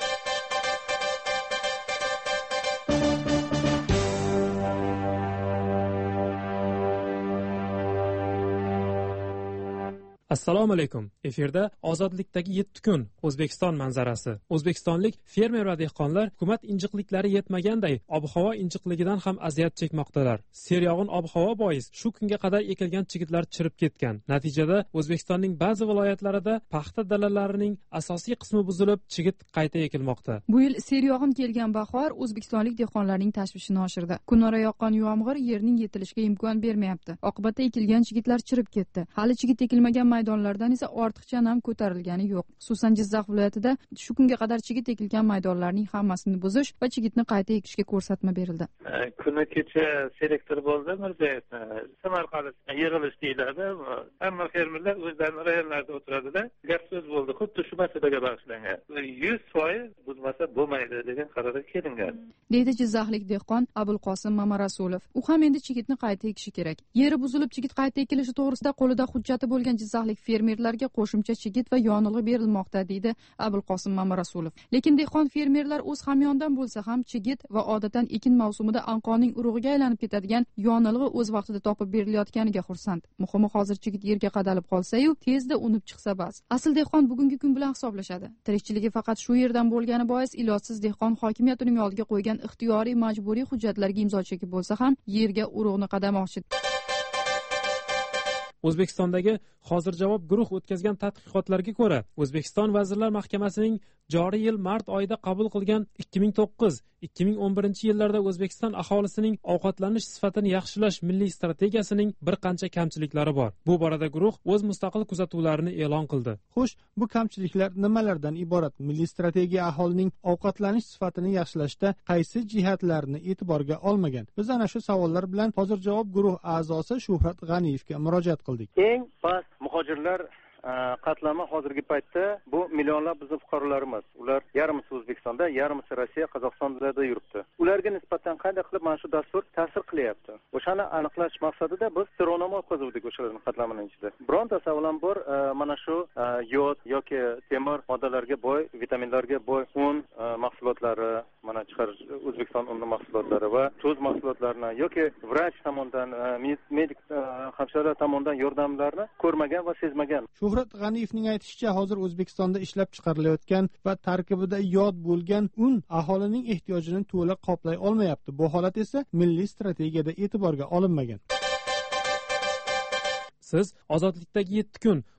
Assalomu alaykum. Efirda Ozodlikdagi yetti kun O'zbekiston manzarasi. O'zbekistonlik fermer va dehqonlar hukumat injiqliklari yetmaganday ob-havo injiqligidan ham aziyat chekmoqdalar. Seryog'in ob-havo bois shu kunga qadar ekilgan chigitlar chirib ketgan. Natijada O'zbekistonning ba'zi viloyatlarida paxta dalalarining asosiy qismi buzilib, chigit qayta ekilmoqda. Bu yil seryog'in kelgan bahor o'zbekistonlik dehqonlarning tashvishini oshirdi. Kunora yoqqan yomg'ir yerning yetilishiga imkon bermayapti. Oqibatda ekilgan chigitlar chirib ketdi. Hali chigit ekilmagan maydonlardan esa ortiqcha nam ko'tarilgani yo'q. Xususan Jizzax viloyatida shu kunga qadar chigit ekilgan maydonlarning hammasini buzish va chigitni qayta ekishga ko'rsatma berildi. Kuni kecha selektor bo'ldi Mirzayevda. Samarqand yig'ilish deyiladi. Hamma fermerlar o'zlarining rayonlarida o'tiradida, gap so'z bo'ldi. Xuddi shu masalaga bag'ishlangan. yuz foiz buzmasa bo'lmaydi degan qarorga kelingan. Deydi Jizzaxlik dehqon Abulqosim Mamarasulov. U ham endi chigitni qayta ekishi kerak. Yeri buzilib chigit qayta ekilishi to'g'risida qo'lida hujjati bo'lgan Jizzaxlik fermerlarga qo'shimcha chigit va yonilg'i berilmoqda, deydi Abulqosim Mamarasulov. Lekin dehqon fermerlar o'z hamyondan bo'lsa ham chigit va odatan ekin mavsumida anqoning urug'iga aylanib ketadigan yonilg'i o'z vaqtida topib berilayotganiga xursand. Muhimi hozir chigit yerga qadalib qolsa-yu, tezda unib chiqsa bas. Asl dehqon bugungi kun bilan hisoblashadi. Tirikchiligi faqat shu yerdan bo'lgani bois ilojsiz dehqon hokimiyat uning oldiga qo'ygan ixtiyoriy majburiy hujjatlarga imzo chekib bo'lsa ham yerga urug'ni qadamoqchi. O'zbekistondagi Hozir javob guruh o'tkazgan tadqiqotlarga ko'ra, O'zbekiston Vazirlar Mahkamasining joriy yil mart oyida qabul qilgan ikki ming to'qqiz ikki ming o'n birinchi yillarda O'zbekiston aholisining ovqatlanish sifatini yaxshilash milliy strategiyasining bir qancha kamchiliklari bor. Bu borada guruh o'z mustaqil kuzatuvlarini e'lon qildi. Xo'sh, bu kamchiliklar nimalardan iborat? Milliy strategiya aholining ovqatlanish sifatini yaxshilashda qaysi jihatlarni e'tiborga olmagan? Biz ana shu savollar bilan hozir javob guruh a'zosi Shuhrat G'aniyevga murojaat qildik. Eng past muhojirlar qatlami hozirgi paytda bu millionlab bizning fuqarolarimiz. Ular yarmisi O'zbekistonda, yarmisi Rossiya, Qozog'istonda yuribdi. Ularga nisbatan qanday qilib mana shu dastur ta'sir qilyapti? O'shani aniqlash maqsadida biz so'rovnoma o'tkazdik o'shalarning qatlamining ichida. Birontasi avvalambor mana shu yod yoki temir moddalarga boy, vitaminlarga boy un mahsulotlari, mana chiqarish O'zbekiston un mahsulotlari va tuz mahsulotlarini yoki vrach tomonidan, medik hamshiralar tomonidan yordamlarni ko'rmagan va sezmagan. Shuhrat G'aniyevning aytishicha, hozir O'zbekistonda ishlab chiqarilayotgan va tarkibida yod bo'lgan un aholining ehtiyojini to'liq qoplay olmayapti. Bu holat esa milliy strategiyada e'tiborga olinmagan. Siz Ozodlikdagi yetti kun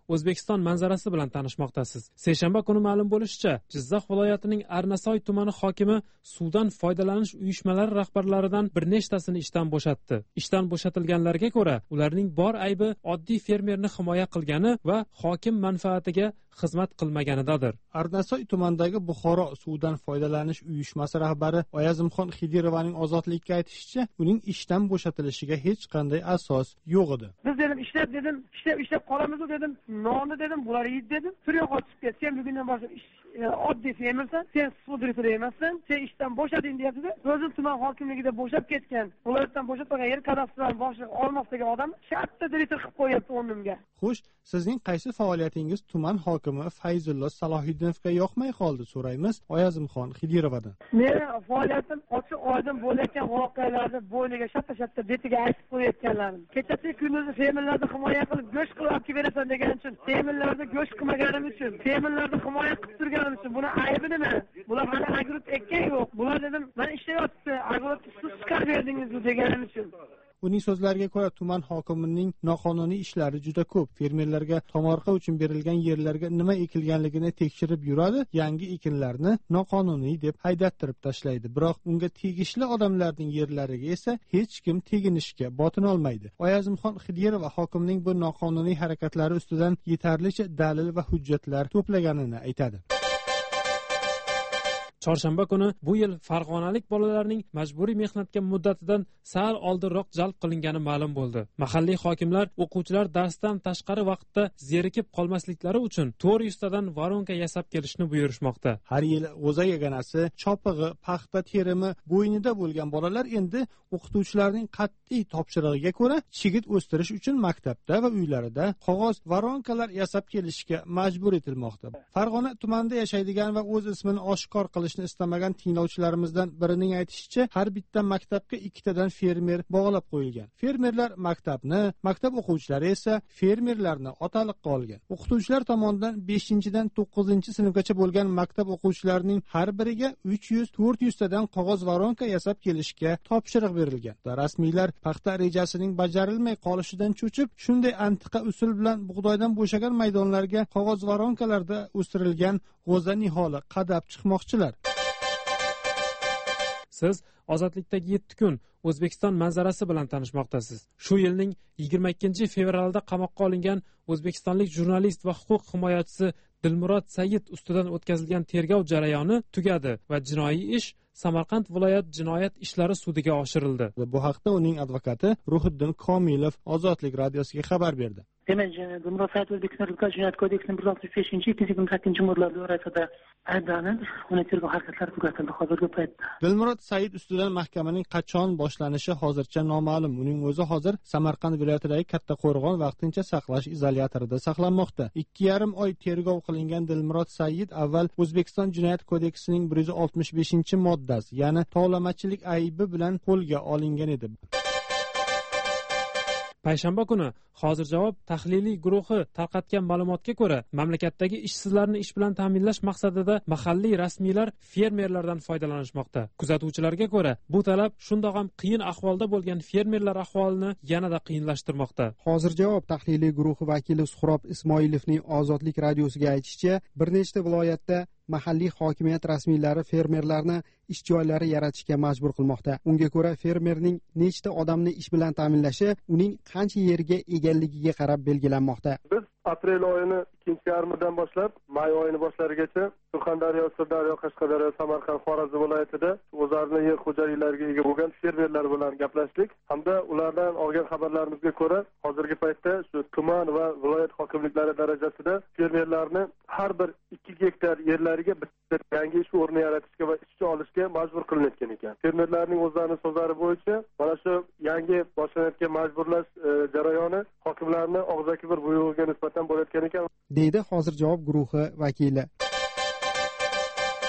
O'zbekiston manzarasi bilan tanishmoqdasiz. Seshanba kuni ma'lum bo'lishicha, Jizzax viloyatining Arnasoy tumani hokimi suvdan foydalanish uyushmalari rahbarlaridan bir nechtasini ishdan bo'shatdi. Ishdan bo'shatilganlarga ko'ra, ularning bor aybi oddiy fermerni himoya qilgani va hokim manfaatiga xizmat qilmaganidadir. Arnasoy tumanidagi Buxoro suvdan foydalanish uyushmasi rahbari Oyazimxon Xidirovaning ozodlikka aytishicha, uning ishdan bo'shatilishiga hech qanday asos yo'q edi. Biz dedim ishlab dedim, ishlab ishlab qolamiz dedim, nonni dedim, bular yeydi dedim. Turyoq ochib ketdi. Sen bugundan boshlab ish oddiy fermersan, sen suv direktori emassan, sen ishdan bo'shating deyapti-da. O'zim tuman hokimligida bo'shab ketgan, viloyatdan bo'shab qolgan yer kadastrini boshliq olmasdagi odam shartta direktor qilib qo'yapti o'rnimga. Xo'sh, sizning qaysi faoliyatingiz tuman hokimi Fayzullo Salohiddinovga yoqmay qoldi, so'raymiz Oyazimxon Xidirovadan. Meni faoliyatim ochiq oydin bo'layotgan voqealarni bo'yniga shatta-shatta betiga aytib qo'yayotganlarim. Kechasi kunduzi fermerlarni himoya qilib go'sht qilib berasan degan uchun, fermerlarni go'sht qilmaganim uchun, fermerlarni himoya qilib turganim uchun buni aybi nima? Bular hali agrot ekkan yo'q. Bular dedim, men ishlayapti, agrot siz chiqarib berdingiz deganim uchun. Uning so'zlariga ko'ra, tuman hokimining noqonuniy ishlari juda ko'p. Fermerlarga tomorqa uchun berilgan yerlarga nima ekilganligini tekshirib yuradi, yangi ekinlarni noqonuniy deb haydattirib tashlaydi. Biroq unga tegishli odamlarning yerlariga esa hech kim teginishga botin olmaydi. Oyazimxon Xidirova hokimning bu noqonuniy harakatlari ustidan yetarlicha dalil va hujjatlar to'plaganini aytadi. Chorshanba kuni bu yil farg'onalik bolalarning majburiy mehnatga muddatidan sal oldinroq jalb qilingani ma'lum bo'ldi. Mahalliy hokimlar o'quvchilar darsdan tashqari vaqtda zerikib qolmasliklari uchun to'rt yuz tadan voronka yasab kelishni buyurishmoqda. Har yili g'o'za yeganasi, chopig'i, paxta terimi bo'ynida bo'lgan bolalar endi o'qituvchilarning qat'iy topshirig'iga ko'ra chigit o'stirish uchun maktabda va uylarida qog'oz voronkalar yasab kelishga majbur etilmoqda. Farg'ona tumanida yashaydigan va o'z ismini oshkor qilish istamagan tinglovchilarimizdan birining aytishicha, har bitta maktabga ikkitadan fermer bog'lab qo'yilgan. Fermerlar maktabni, maktab o'quvchilari esa fermerlarni otaliqqa olgan. O'qituvchilar tomonidan beshinchidan to'qqizinchi sinfgacha bo'lgan maktab o'quvchilarining har biriga uch yuz to'rt yuz tadan qog'oz voronka yasab kelishga topshiriq berilgan. Rasmiylar paxta rejasining bajarilmay qolishidan cho'chib, shunday antiqa usul bilan bug'doydan bo'shagan maydonlarga qog'oz voronkalarda o'stirilgan g'o'za niholi qadab chiqmoqchilar. Siz ozodlikdagi yetti kun O'zbekiston manzarasi bilan tanishmoqdasiz. Shu yilning yigirma ikkinchi fevralida qamoqqa olingan o'zbekistonlik jurnalist va huquq himoyachisi Dilmurod Said ustidan o'tkazilgan tergov jarayoni tugadi va jinoiy ish Samarqand viloyat jinoyat ishlari sudiga oshirildi. Bu haqda uning advokati Ruhiddin Komilov Ozodlik radiosiga xabar berdi. Demak, Dilmurod Said O'zbekiston Respublikasi Jinoyat kodeksining bir yuz oltmish beshinchi ikki yuz yigirma sakkizinchi moddalari doirasida ayblanib, uni tergov harakatlari tugatildi hozirgi paytda. Dilmurod Said ustidan mahkamaning qachon boshlanishi hozircha noma'lum. Uning o'zi hozir Samarqand viloyatidagi Kattaqo'rg'on vaqtincha saqlash izolyatorida saqlanmoqda. ikki yarim oy tergov qilingan Dilmurod Said avval O'zbekiston Jinoyat kodeksining bir yuz oltmish beshinchi moddasi, ya'ni tovlamachilik aybi bilan qo'lga olingan edi. Payshanba kuni Hozir javob tahliliy guruhi tarqatgan ma'lumotga ko'ra, mamlakatdagi ishsizlarni ish bilan ta'minlash maqsadida mahalliy rasmiylar fermerlardan foydalanishmoqda. Kuzatuvchilarga ko'ra, bu talab shundoq ham qiyin ahvolda bo'lgan fermerlar ahvolini yanada qiyinlashtirmoqda. Hozir javob tahliliy guruhi vakili Suhrob Ismoilovning Ozodlik radiosiga aytishicha, bir nechta viloyatda mahalliy hokimiyat rasmiylari fermerlarni ish joylari yaratishga majbur qilmoqda. Unga ko'ra, fermerning nechta odamni ish bilan ta'minlashi uning qancha yerga egalligiga qarab belgilanmoqda. Biz aprel oyini ikkinchi yarmidan boshlab may oyini boshlarigacha Surxondaryo, Sirdaryo, Qashqadaryo, Samarqand, Xorazm viloyatida o'zlarining yer xo'jaliklariga ega bo'lgan fermerlar bilan gaplashdik. Hamda ulardan olgan xabarlarimizga ko'ra, hozirgi paytda shu tuman va viloyat hokimliklari darajasida fermerlarni har bir ikki gektar yerlariga bitta yangi ish o'rni yaratishga va ishchi olishga majbur qilinayotgan ekan. Fermerlarning o'zlarining so'zlari bo'yicha mana shu yangi boshlanayotgan majburlash e, jarayoni hokimlarni og'zaki bir buyrug'iga nisbatan bo'layotgan ekan, deydi hozir javob guruhi vakili.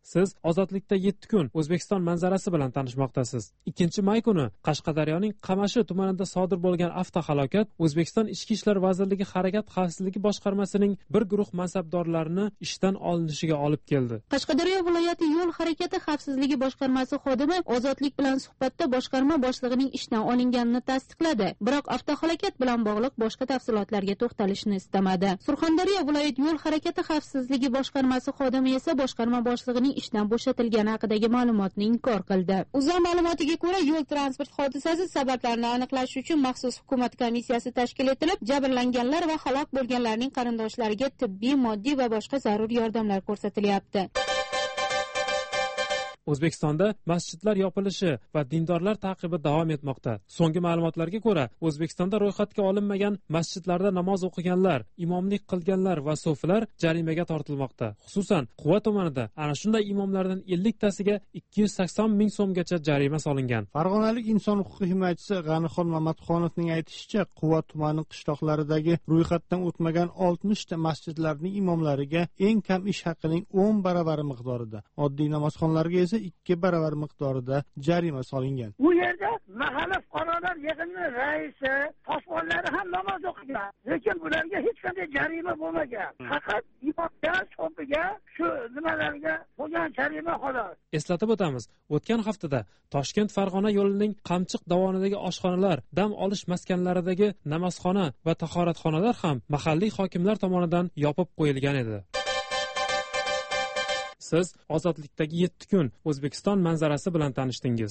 Siz ozodlikda yetti kun O'zbekiston manzarasi bilan tanishmoqdasiz. ikkinchi may kuni Qashqadaryoning Qamashi tumanida sodir bo'lgan avtohalokat O'zbekiston Ichki ishlar vazirligi harakat xavfsizligi boshqarmasining bir guruh mansabdorlarini ishdan olinishiga olib keldi. Qashqadaryo viloyati yo'l harakati xavfsizligi boshqarmasi xodimi ozodlik bilan suhbatda boshqarma boshlig'ining ishdan olinganini tasdiqladi. Biroq avtohalokat bilan bog'liq boshqa tafsilotlarga to'xtalishni istamadi. Surxondaryo viloyat yo'l harakati xavfsizligi boshqarmasi xodimi esa boshqarma boshlig'ining ishdan bo'shatilgani haqidagi ma'lumotni inkor qildi. O'zA ma'lumotiga ko'ra, yo'l transport hodisasi sabablarini aniqlash uchun maxsus hukumat komissiyasi tashkil etilib, jabrlanganlar va halok bo'lganlarning qarindoshlariga tibbiy, moddiy va boshqa zarur yordamlar ko'rsatilyapti. O'zbekistonda masjidlar yopilishi va dindorlar taqibi davom etmoqda. So'nggi ma'lumotlarga ko'ra, O'zbekistonda ro'yxatga olinmagan masjidlarda namoz o'qiganlar, imomlik qilganlar va so'filar jarimaga tortilmoqda. Xususan, Quva tumanida ana shunday imomlardan elliktasiga ikki yuz sakson ming so'mgacha jarima solingan. Farg'onalik inson huquq himoyachisi G'anixon Mamatxonovning aytishicha, Quva tumani qishloqlaridagi ro'yxatdan o'tmagan oltmish ta masjidlarning imomlariga eng kam ish haqining o'n baravari miqdorida, oddiy namozxonlarga esa ikki baravar miqdorida jarima solingan. U yerda mahalla fuqarolar yig'ini raisi, posbonlari ham namoz o'qigan, lekin bularga hech qanday jarima bo'lmagan. Faqat imomga, so'figa, shu nimalarga bo'lgan jarima xolos. Eslatib o'tamiz, o'tgan haftada Toshkent Farg'ona yo'lining Qamchiq dovonidagi oshxonalar, dam olish maskanlaridagi namozxona va tahoratxonalar ham mahalliy hokimlar tomonidan yopib qo'yilgan edi. Siz ozodlikdagi yetti kun O'zbekiston manzarasi bilan tanishdingiz.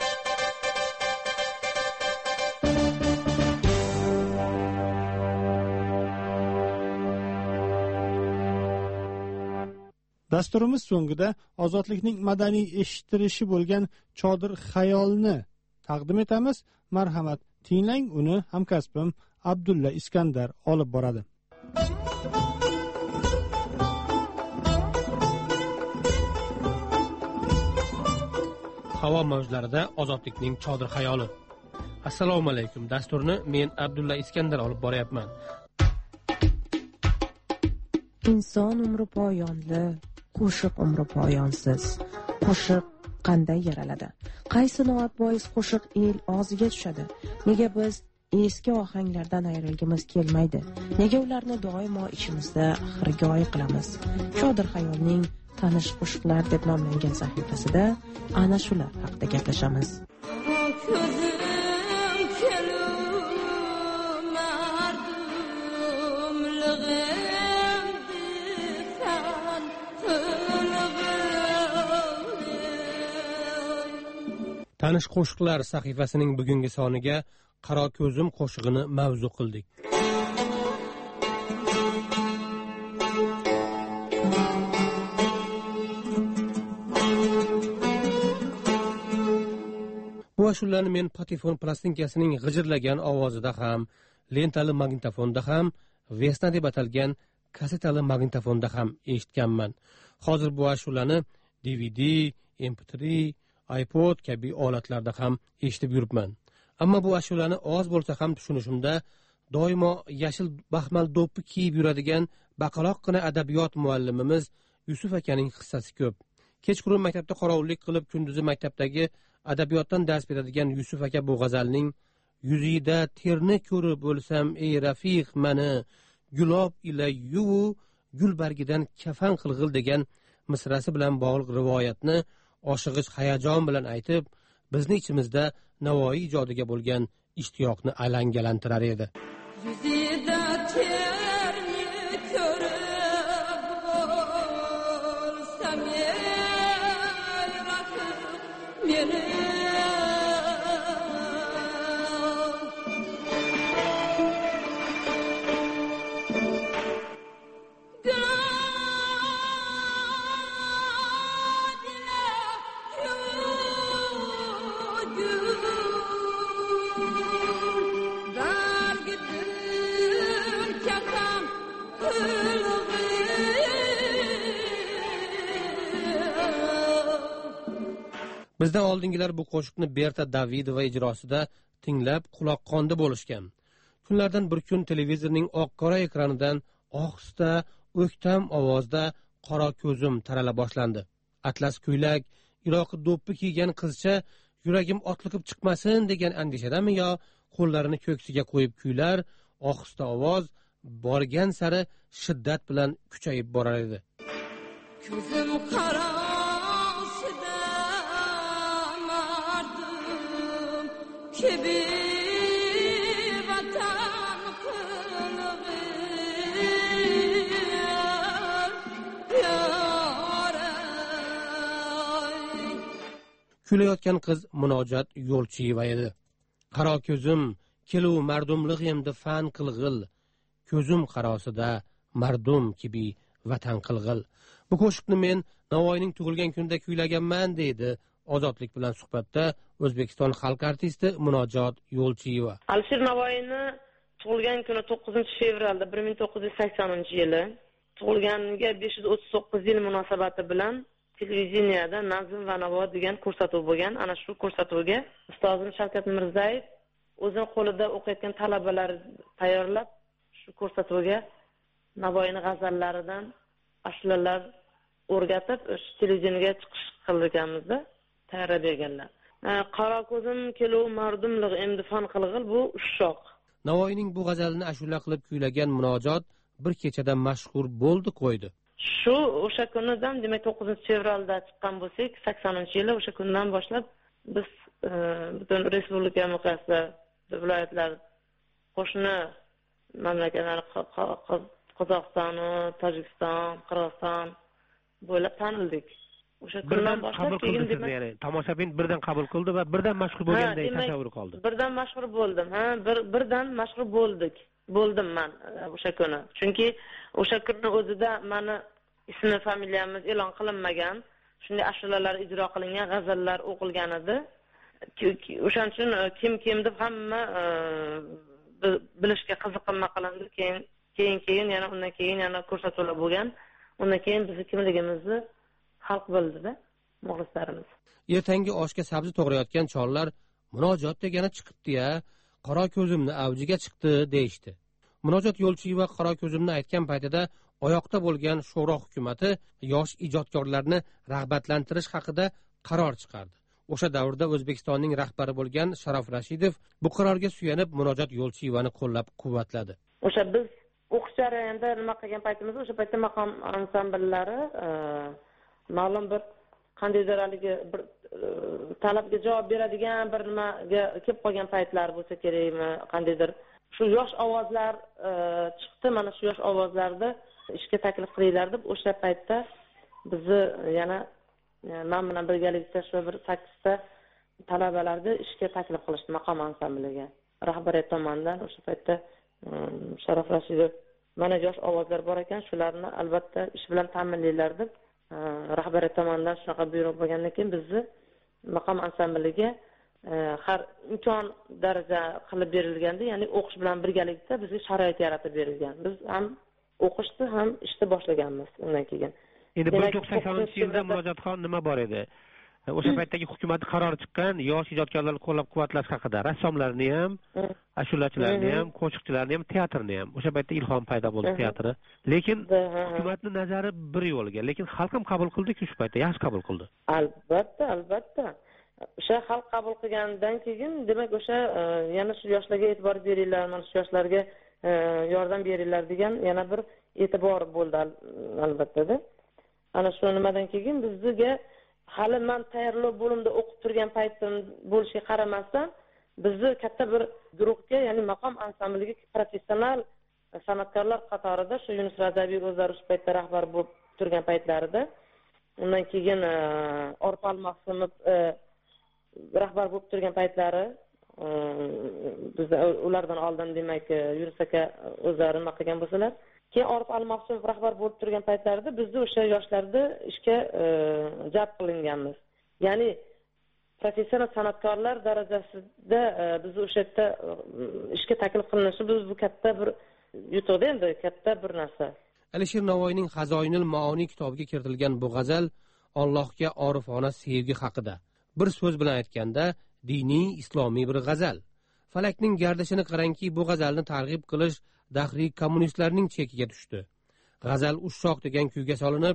Dasturimiz so'ngida ozodlikning madaniy eshittirishi bo'lgan chodir xayolni taqdim etamiz. Marhamat, tinglang, uni hamkasbim Abdulla Iskandar olib boradi. Havo mavjlarida ozodlikning chodir xayoli. Assalomu alaykum. Dasturni men Abdulla Iskandar olib boryapman. Inson umri poyonli, qo'shiq umri poyonsiz. Qo'shiq qanday yaraladi? Qaysi noat bois qo'shiq el og'ziga tushadi? Nega biz eski ohanglardan ayrilgimiz kelmaydi? Nega ularni doimo ichimizda xirgoyi qilamiz? Chodir xayolning tanish qo'shiqlar deb nomlangan sahifasida ana shular haqida gaplashamiz. Tanish qo'shiqlar sahifasining bugungi soniga Qaro ko'zim qo'shig'ini mavzu qildik. Bu ashullarni men patifon plastinkasining g'ijirlagan ovozida ham, lentali magnitofonda ham, Vesna deb atalgan kasetali magnitofonda ham eshitganman. Hozir bu ashullarni D V D, M P trois, iPod kabi olatlarda ham eshitib yuribman. Ammo bu ashullarni oz bo'lsa ham tushunishimda doimo yashil baxmal do'ppi kiyib yuradigan baqaloqqina adabiyot muallimimiz Yusuf akaning hissasi ko'p. Kechqurun maktabda qorovullik qilib, kunduzi maktabdagi adabiyotdan dars beradigan Yusuf aka bu g'azalning yuzida terni ko'rib bo'lsam ey rafiq mani gulob ila yuvu gulbargidan kafan qilg'il degan misrasi bilan bog'liq rivoyatni oshig'ich hayajon bilan aytib, bizni ichimizda Navoiy ijodiga bo'lgan ishtiyoqni alangalantirar edi. Yuzida terni ko'rib bo'lsam ey rafiq meni Bizdan oldingilar bu qo'shiqni Berta Davidova ijrosida tinglab quloqqonda bo'lishgan. Kunlardan bir kun televizorning oq-qora ekranidan ohista, o'ktam ovozda Qaro ko'zim tarala boshlandi. atlas ko'ylak, iroqi do'ppi kiygan qizcha yuragim otliqib chiqmasin degan andishadami yo qo'llarini ko'ksiga qo'yib kuylar, ohista ovoz borgan sari shiddat bilan kuchayib borar edi. Ko'zim qarosida mardim kebi vatan kulayotgan qiz munojat yo'lchiva edi. Qaro ko'zim kelu mardumliq endi fan qilg'il, ko'zim qarosida mardum kibi vatan qilg'il. Bu qo'shiqni men Navoiyning tug'ilgan kunida kuylaganman deydi Ozodlik bilan suhbatda O'zbekiston xalq artisti Munojot Yo'lchiyeva. Alisher Navoiyni tug'ilgan kuni to'qqizinchi fevralda bir ming to'qqiz yuz saksoninchi yili tug'ilganiga besh yuz o'ttiz to'qqiz yil munosabati bilan televideniyada Nazm va Navo degan ko'rsatuv bo'lgan. Ana shu ko'rsatuvga ustozim Shavkat Mirzayev o'zini qo'lida o'qiyotgan talabalar tayyorlab, shu ko'rsatuvga Navoiyning g'azallaridan ashulalar o'rgatib, shu televideniyga chiqish qilganimizda tayyorlab berganlar. Qaro ko'zim kelu mardumliq endi fan qilg'il bu ushoq. Navoiyning bu g'azalini ashula qilib kuylagan Munojot bir kechada mashhur bo'ldi qo'ydi. Shu o'sha kunidan, demak to'qqizinchi fevralda chiqqan bo'lsak, saksoninchi yili o'sha kundan boshlab biz butun respublika miqyosida viloyatlar, qo'shni mamlakatlar, Qozog'iston, Tojikiston, Qirg'iziston bo'ylab tanildik. O'sha kundan boshlab keyin demak, ya'ni tomoshabin birdan qabul qildi va birdan mashhur bo'lganday tasavvur qildi. Birdan mashhur bo'ldim, ha, bir birdan mashhur bo'ldik. Bo'ldim men o'sha kuni. Chunki o'sha kunning o'zida meni ismi, familiyamiz e'lon qilinmagan, shunday ashulalar ijro qilingan, g'azallar o'qilgan edi. O'shaning uchun kim kim deb hamma bilishga qiziqma qilindi. Keyin keyin keyin yana undan keyin yana ko'rsatuvlar bo'lgan. Undan keyin biz kimligimizni xalq bildida, muxlislarimiz. Ertangi oshga sabzi to'g'rayotgan chollar Munojot degani chiqibdi-ya, qaro ko'zimni avjiga chiqdi deyishdi. Munojot Yo'lchiyeva qaro ko'zimni aytgan paytida oyoqda bo'lgan sho'ro hukumatı yosh ijodkorlarni rag'batlantirish haqida qaror chiqardi. O'sha davrda O'zbekistonning rahbari bo'lgan Sharof Rashidov bu qarorga suyanib Munojot Yo'lchiyevani qo'llab-quvvatladi. O'sha biz o'qish jarayonida nima qilgan paytimizda, o'sha paytda maqom ansambllari ma'lum bir qandaydir haligi bir talabga javob beradigan bir nimaga kelib qolgan paytlar bo'lsa kerakmi, qandaydir shu yosh ovozlar chiqdi. Mana shu yosh ovozlarni ishga taklif qilinglar deb o'sha paytda bizni yana men bilan birgalikda shu bir sakkizta talabalarni ishga taklif qilishdi maqom ansambliga. Rahbariyat tomonidan o'sha paytda Sharof Rashidov mana yosh ovozlar bor ekan, shularni albatta ish bilan ta'minlanglar deb rahbariyat tomonidan shunaqa buyruq bo'lgandan keyin bizni maqom ansambliga har imkon daraja qilib berilganda, ya'ni o'qish bilan birgalikda bizga sharoit yaratib berilgan. Biz ham o'qishni ham ishni boshlaganmiz undan keyin. Endi bir ming to'qqiz yuz saksoninchi yilda Munojotxon nima bor edi? O'sha paytdagi hukumat qarori chiqqan, yosh ijodkorlarni qo'llab-quvvatlash haqida, rassomlarni ham, ashulachilarni ham, qo'shiqchilarni ham, teatrni ham. O'sha paytda ilhom paydo bo'ldi teatri. Lekin hukumatning nazari bir yo'lga, lekin xalq ham qabul qildi-ku shu paytda, yaxshi qabul qildi. Albatta, albatta. O'sha xalq qabul qilgandan keyin, demak o'sha yana shu yoshlarga e'tibor beringlar, mana shu yoshlarga yordam beringlar degan yana bir e'tibor bo'ldi albatta-da. Ana shu nimadan keyin bizga hali men tayyorlov bo'limida o'qib turgan paytim bo'lishiga qaramasdan bizni katta bir guruhga, ya'ni maqom ansambliga professional san'atkorlar qatorida shu Yunus Razabiy o'zlari shu paytda rahbar bo'lib turgan paytlarida, undan keyin Orpal Maqsumov rahbar bo'lib turgan paytlari, biz ulardan oldin demak Yunus aka o'zlari nima qilgan bo'lsalar, keyin Orif Al-Maqsumov rahbar bo'lib turgan paytlarda bizni o'sha yoshlarni ishga jalb qilinganmiz. Ya'ni professional san'atkorlar darajasida bizni o'sha yerda ishga taklif qilinishi bu katta bir yutuq, endi katta bir narsa. Alisher Navoiyning Xazoinul Maoni kitobiga kiritilgan bu g'azal Allohga orifona sevgi haqida. Bir so'z bilan aytganda, diniy, islomiy bir g'azal. Falakning gardishini qarangki, bu g'azalni targ'ib qilish dahriy kommunistlarning chekiga tushdi. G'azal ushoq degan kuyga solinib,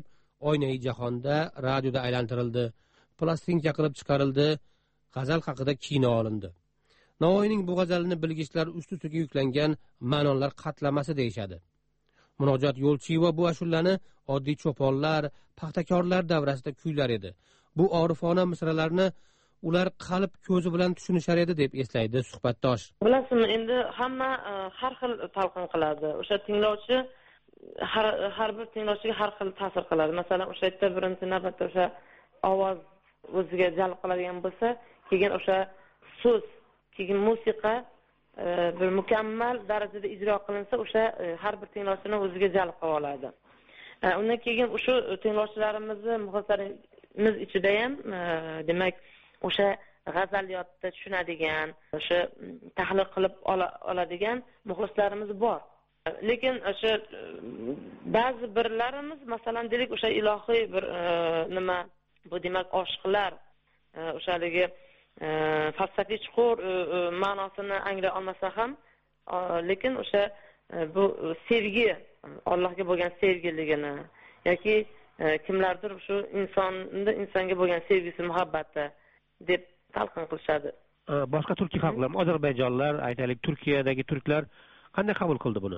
oynai jahonda radioda aylantirildi, plastinka qilib chiqarildi, g'azal haqida kino olindi. Navoiyning bu g'azalini bilgichlar ust-ustiga yuklangan ma'nolar qatlamasi deyishadi. Munojot Yo'lchiyeva bu ashulani oddiy cho'ponlar, paxtakorlar davrasida kuylar edi. Bu orifona misralarni ular qalb ko'zi bilan tushunishar edi deb eslaydi suhbatdosh. Bilasizmi, endi hamma har xil talqin qiladi. O'sha tinglovchi har har bir tinglovchiga har xil ta'sir qiladi. Masalan, o'sha yerda birinchi navbatda o'sha ovoz o'ziga jalb qiladigan bo'lsa, keyin o'sha so'z, keyin musiqa bir mukammal darajada ijro qilinsa, o'sha har bir tinglovchini o'ziga jalb qilib oladi. Undan keyin o'sha tinglovchilarimizni muxlislarimiz ichida ham demak o'sha g'azaliyotni tushunadigan, o'sha tahlil qilib oladigan muxlislarimiz bor. Lekin o'sha ba'zi birlarimiz, masalan, deylik, o'sha ilohiy bir nima, bu demak oshiqlar o'shaligi falsafiy chuqur ma'nosini anglay olmasa ham, lekin o'sha bu sevgi, Allohga bo'lgan sevgiligini yoki kimlardir shu insonni insonga bo'lgan sevgisi, muhabbati deb talqin qilishadi. Boshqa turkiy xalqlar, Ozarbayjonlar, aytaylik, Turkiyadagi turklar qanday qabul qildi buni?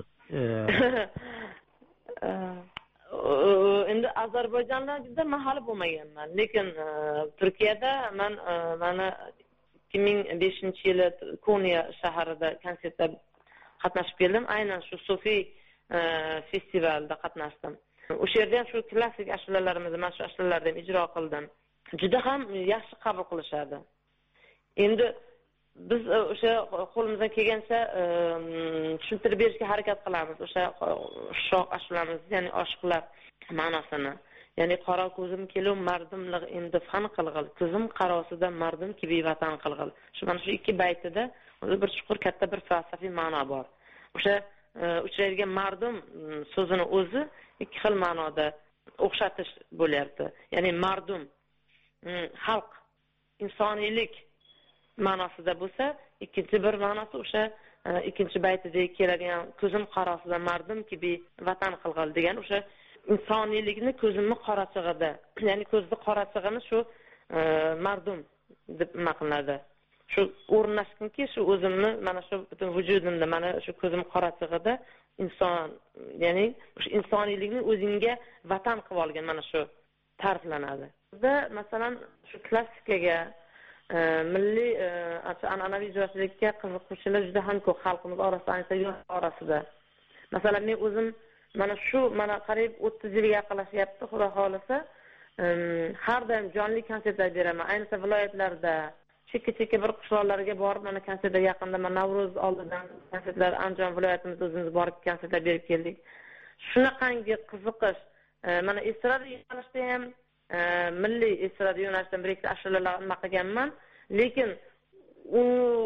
Endi Ozarbayjonlarda men hali bo'lmaganman, lekin Turkiyada men mana ikki ming beshinchi yili Konya shahrida konsertda qatnashib keldim. Aynan shu Sofi festivalida qatnashdim. O'sha yerda ham shu klassik ashulalarimizni, mana shu ashulalarni ham ijro qildim. Juda ham yaxshi qabul qilishadi. Endi biz o'sha qo'limizdan kelgancha tushuntirib berishga harakat qilamiz. O'sha shoh ashulamiz, ya'ni oshiqlar ma'nosini. Ya'ni qaro ko'zim kelib mardimliq endi fan qilg'il, ko'zim qarosida mardim kibi vatan qilg'il. Shu mana shu ikki baytida o'zi bir chuqur katta bir falsafiy ma'no bor. O'sha uchraydigan mardim so'zini o'zi ikki xil ma'noda o'xshatish bo'lyapti. Ya'ni mardum xalq, insoniylik ma'nosida bo'lsa, ikkinchi bir ma'nosi o'sha ikkinchi baytidagi keladigan ko'zim qarosida mardim kibi vatan qilg'il degan o'sha insoniylikni ko'zimni qorachig'ida, ya'ni ko'zni qorachig'ini shu mardum deb ma'qiladi. Shu o'rnashkinki, shu o'zimni mana shu butun vujudimda mana shu ko'zim qorachig'ida inson, ya'ni o'sha insoniylikni o'zingga vatan qilib olgan mana shu ta'riflanadi. Bizda masalan shu klassikaga, milliy an'anaviy ijrochilikka qiziquvchilar juda ham ko'p xalqimiz orasida, ayniqsa yosh orasida. Masalan, men o'zim mana shu mana qariyb o'ttiz yilga yaqinlashyapti, xudo xolisa, har doim jonli konsertlar beraman. Ayniqsa viloyatlarda, chekka-chekka bir qishloqlarga borib, mana konsertlar yaqinda, mana Navro'z oldidan konsertlar Andijon viloyatimizda o'zimiz borib konsertlar berib keldik. Shunaqangi qiziqish, mana estrada yo'nalishida ham milliy estrada yo'nalishdan bir ikkita ashulalar nima qilganman, lekin u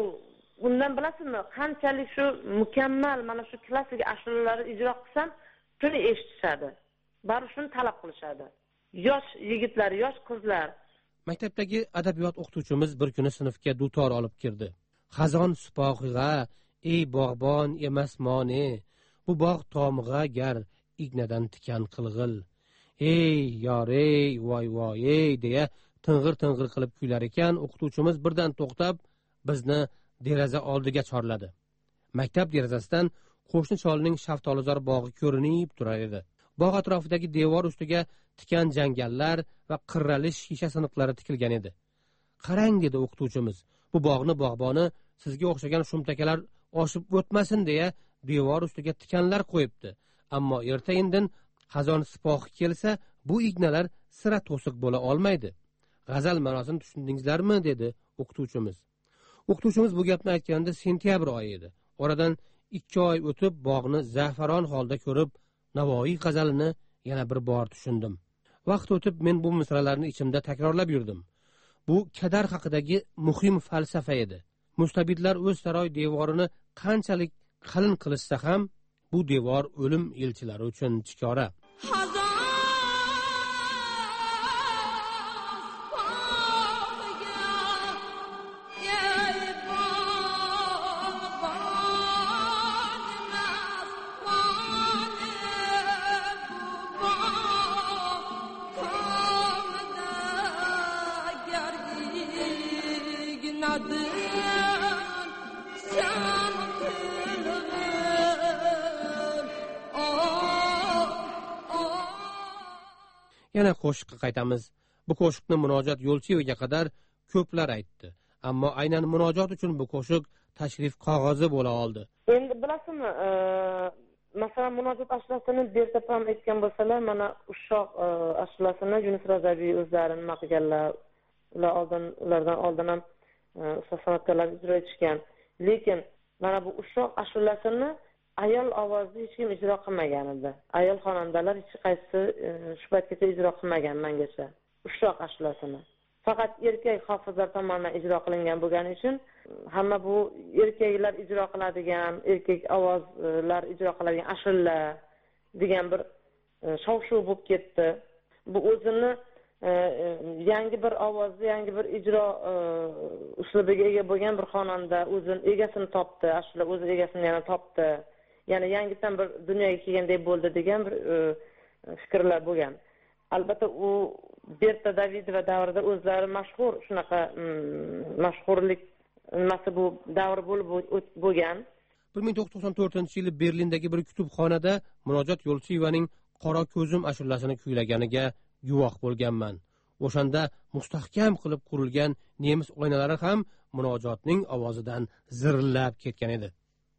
undan bilasizmi, qanchalik shu mukammal mana shu klassik ashulalarni ijro qilsam, shuni eshitishadi. Bari shuni talab qilishadi. Yosh yigitlar, yosh qizlar. Maktabdagi adabiyot o'qituvchimiz bir kuni sinfga dutor olib kirdi. Xazon sipohiga, ey bog'bon emasmoni, bu bog' tomig'a gar ignadan tikan qilg'il. Ey yorey, voy voy ey deya ting'ir-ting'ir qilib kuylar ekan, o'qituvchimiz birdan to'xtab bizni deraza oldiga chorladi. Maktab derazasidan qo'shni cholning shaftolizor bog'i ko'rinib turar edi. Bog' atrofidagi devor ustiga tikan jangallar va qirralish shisha siniqlari tikilgan edi. Qarang dedi o'qituvchimiz. Bu bog'ni bog'boni sizga o'xshagan shumtakalar oshib o'tmasin deya devor ustiga tikanlar qo'yibdi. Ammo erta-indin xazon sipohi kelsa, bu ignalar sira to'siq bo'la olmaydi. G'azal ma'nosini tushundingizlarmi dedi o'qituvchimiz. O'qituvchimiz bu gapni aytganda sentyabr oyi edi. Oradan ikki oy o'tib bog'ni zafaron holda ko'rib, Navoiy g'azalini yana bir bor tushundim. Vaqt o'tib men bu misralarni ichimda takrorlab yurdim. Bu kadar haqidagi muhim falsafa edi. Mustabidlar o'z saroy devorini qanchalik qalin qilishsa ham, bu devor o'lim elchilari uchun chikora. sen yana qo'shiqqa qaytamiz. Bu qo'shiqni Munojot Yo'lchiyevaga qadar ko'plar aytdi, ammo aynan Munojot uchun bu qo'shiq tashrif qog'ozi bo'la oldi. Endi bilasizmi, masalan Munojot ashulasini bertapam aytgan bo'lsalar, mana Ushoq ashulasini Yunus Razabiy o'zlari nima qilganlar, ular oldin ulardan oldin ham ustoz san'atkorlar ijro etishgan. Lekin mana bu Ushoq ashulasini ayol ovozida hech kim ijro qilmagan edi. Ayol xonandalar hech qaysi shu paytgacha ijro qilmagan mengacha Ushoq ashulasini. Faqat erkak hofizlar tomonidan ijro qilingan bo'lgani uchun hamma bu erkaklar ijro qiladigan, erkak ovozlar ijro qiladigan ashula degan bir shov-shuv bo'lib ketdi. Bu o'zini yangi bir ovozni, yangi bir ijro uslubiga ega bo'lgan bir xonanda o'zini egasini topdi, ashula o'z egasini yana topdi. Ya'ni yangidan bir dunyoga kelgandek bo'ldi degan bir fikrlar bo'lgan. Albatta u Berta Davidova davrida o'zlari mashhur shunaqa mashhurlik nimasi bu davr bo'lib bo'lgan. bir ming to'qqiz yuz to'qson to'rtinchi yili Berlindagi bir kutubxonada Munojot Yo'lchiyevaning Qora ko'zim ashulasini kuylaganiga guvoh bo'lganman. O'shanda mustahkam qilib qurilgan nemis oynalari ham Munojotning ovozidan zirillab ketgan edi.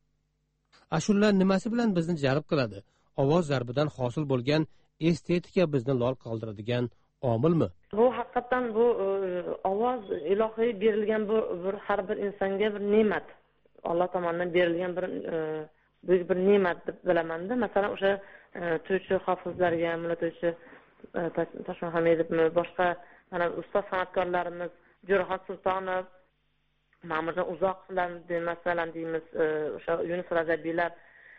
Ashula nimasi bilan bizni jalb qiladi? Ovoz zarbidan hosil bo'lgan estetika bizni lol qoldiradigan omilmi? Bu haqiqatan bu ovoz ilohiy berilgan bu bir har bir insonga bir ne'mat. Alloh tomonidan berilgan bir buyuk bir ne'mat deb bilaman-da. Masalan, o'sha to'ychi hofizlarga, mullato'ychi Toshmaxon Hamidovmi, boshqa mana ustoz san'atkorlarimiz Jo'raxon Sultonov, Ma'murjon Uzoqovlar, masalan deymiz, o'sha Yunus Razabiylar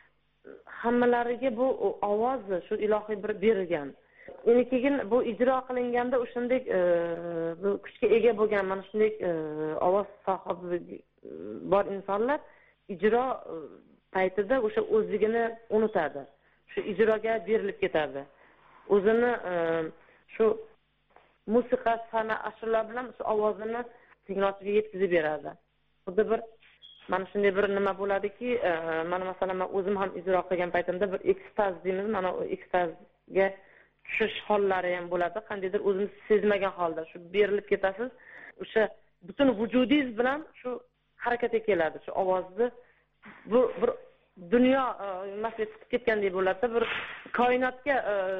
hammalariga bu ovoz shu ilohiy bir berilgan. Endi keyin bu ijro qilinganda o'shanday bu kuchga ega bo'lgan mana shunday ovoz sohibi bor insonlar ijro paytida o'sha o'zligini unutadi. Shu ijroga berilib ketadi. O'zini shu musiqa sana ashulalar bilan shu ovozini tingloshiga yetkazib beradi. Xuddi bir mana shunday bir nima bo'ladiki, mana masalan men o'zim ham ijro qilgan paytimda bir ekstaz deymiz, mana o ekstazga tushish hollari ham bo'ladi. Qandaydir o'zingiz sezmagan holda shu berilib ketasiz. O'sha butun vujudingiz bilan shu harakatga keladi. Shu ovozni bu bir dunyo mas'ul chiqib ketgandek bo'ladi, bir koinotga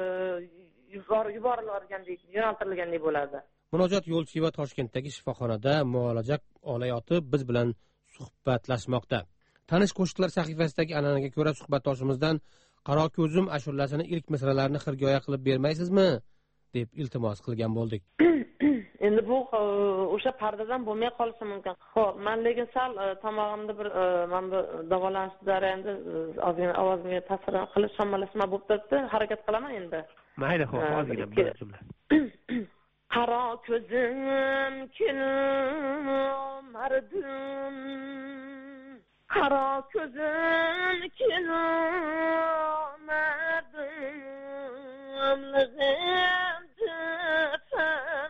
yuborilgandek, yo'naltirilgandek bo'ladi. Munojot Yo'lchiyeva Toshkentdagi shifoxonada muolaja olayotib biz bilan suhbatlashmoqda. Tanish qo'shiqlar sahifasidagi an'anaga ko'ra suhbatdoshimizdan Qaro ko'zim ashulasini ilk misralarini xirgoya qilib bermaysizmi deb iltimos qilgan bo'ldik. Endi bu o'sha pardadan bo'lmay qolishi mumkin. Xo'p, men lekin sal tomog'imda bir men bu davolanish jarayonida ozgina ovozimga ta'sir qilish, shamollashma bo'lib turibdi. Harakat qilaman endi. Mayli, xo'p, ozgina bir jumla. Qaro ko'zim kelim mardim, qaro ko'zim kelim mardim, lig'im tefam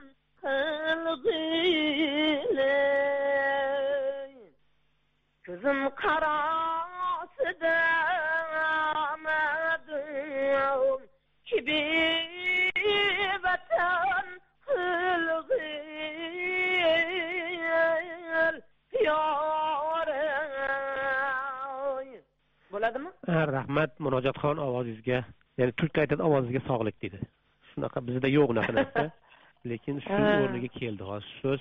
qilg'ilay, ko'zim qarosida mardim, kibi vatan bo'ladimi? Rahmat Munojotxon ovozingizga, ya'ni turk aytadi ovozingizga sog'lik dedi. Shunaqa bizda yo'q unaqa narsa. Lekin shu o'rniga keldi hozir so'z.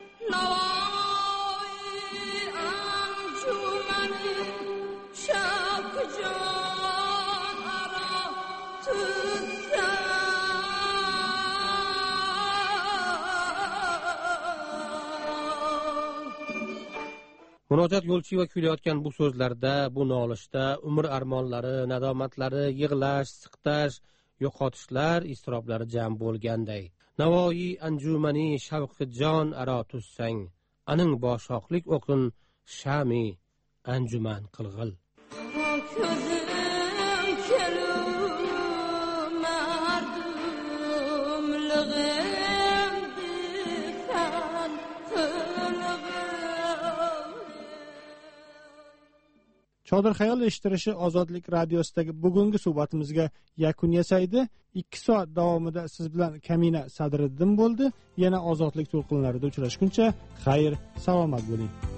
Munojot Yo'lchiyeva kuylayotgan bu so'zlarda, bu nolishda umr armonlari, nadomatlari, yig'lash, siqtash, yo'qotishlar, iztiroblari jam bo'lganday. Navoiy anjumani shavqi jon aro tussang, aning boshoqlik o'qin shami anjuman qilg'il. Ko'zim kelim mardim, lig'im difan qilg'il, yor chodir xayol eshittirishi ozodlik radiosidagi bugungi suhbatimizga yakun yasaydi. ikki soat davomida siz bilan Kamina Sadriddin bo'ldi. Yana ozodlik to'lqinlarida uchrashguncha xayr, salomat bo'ling.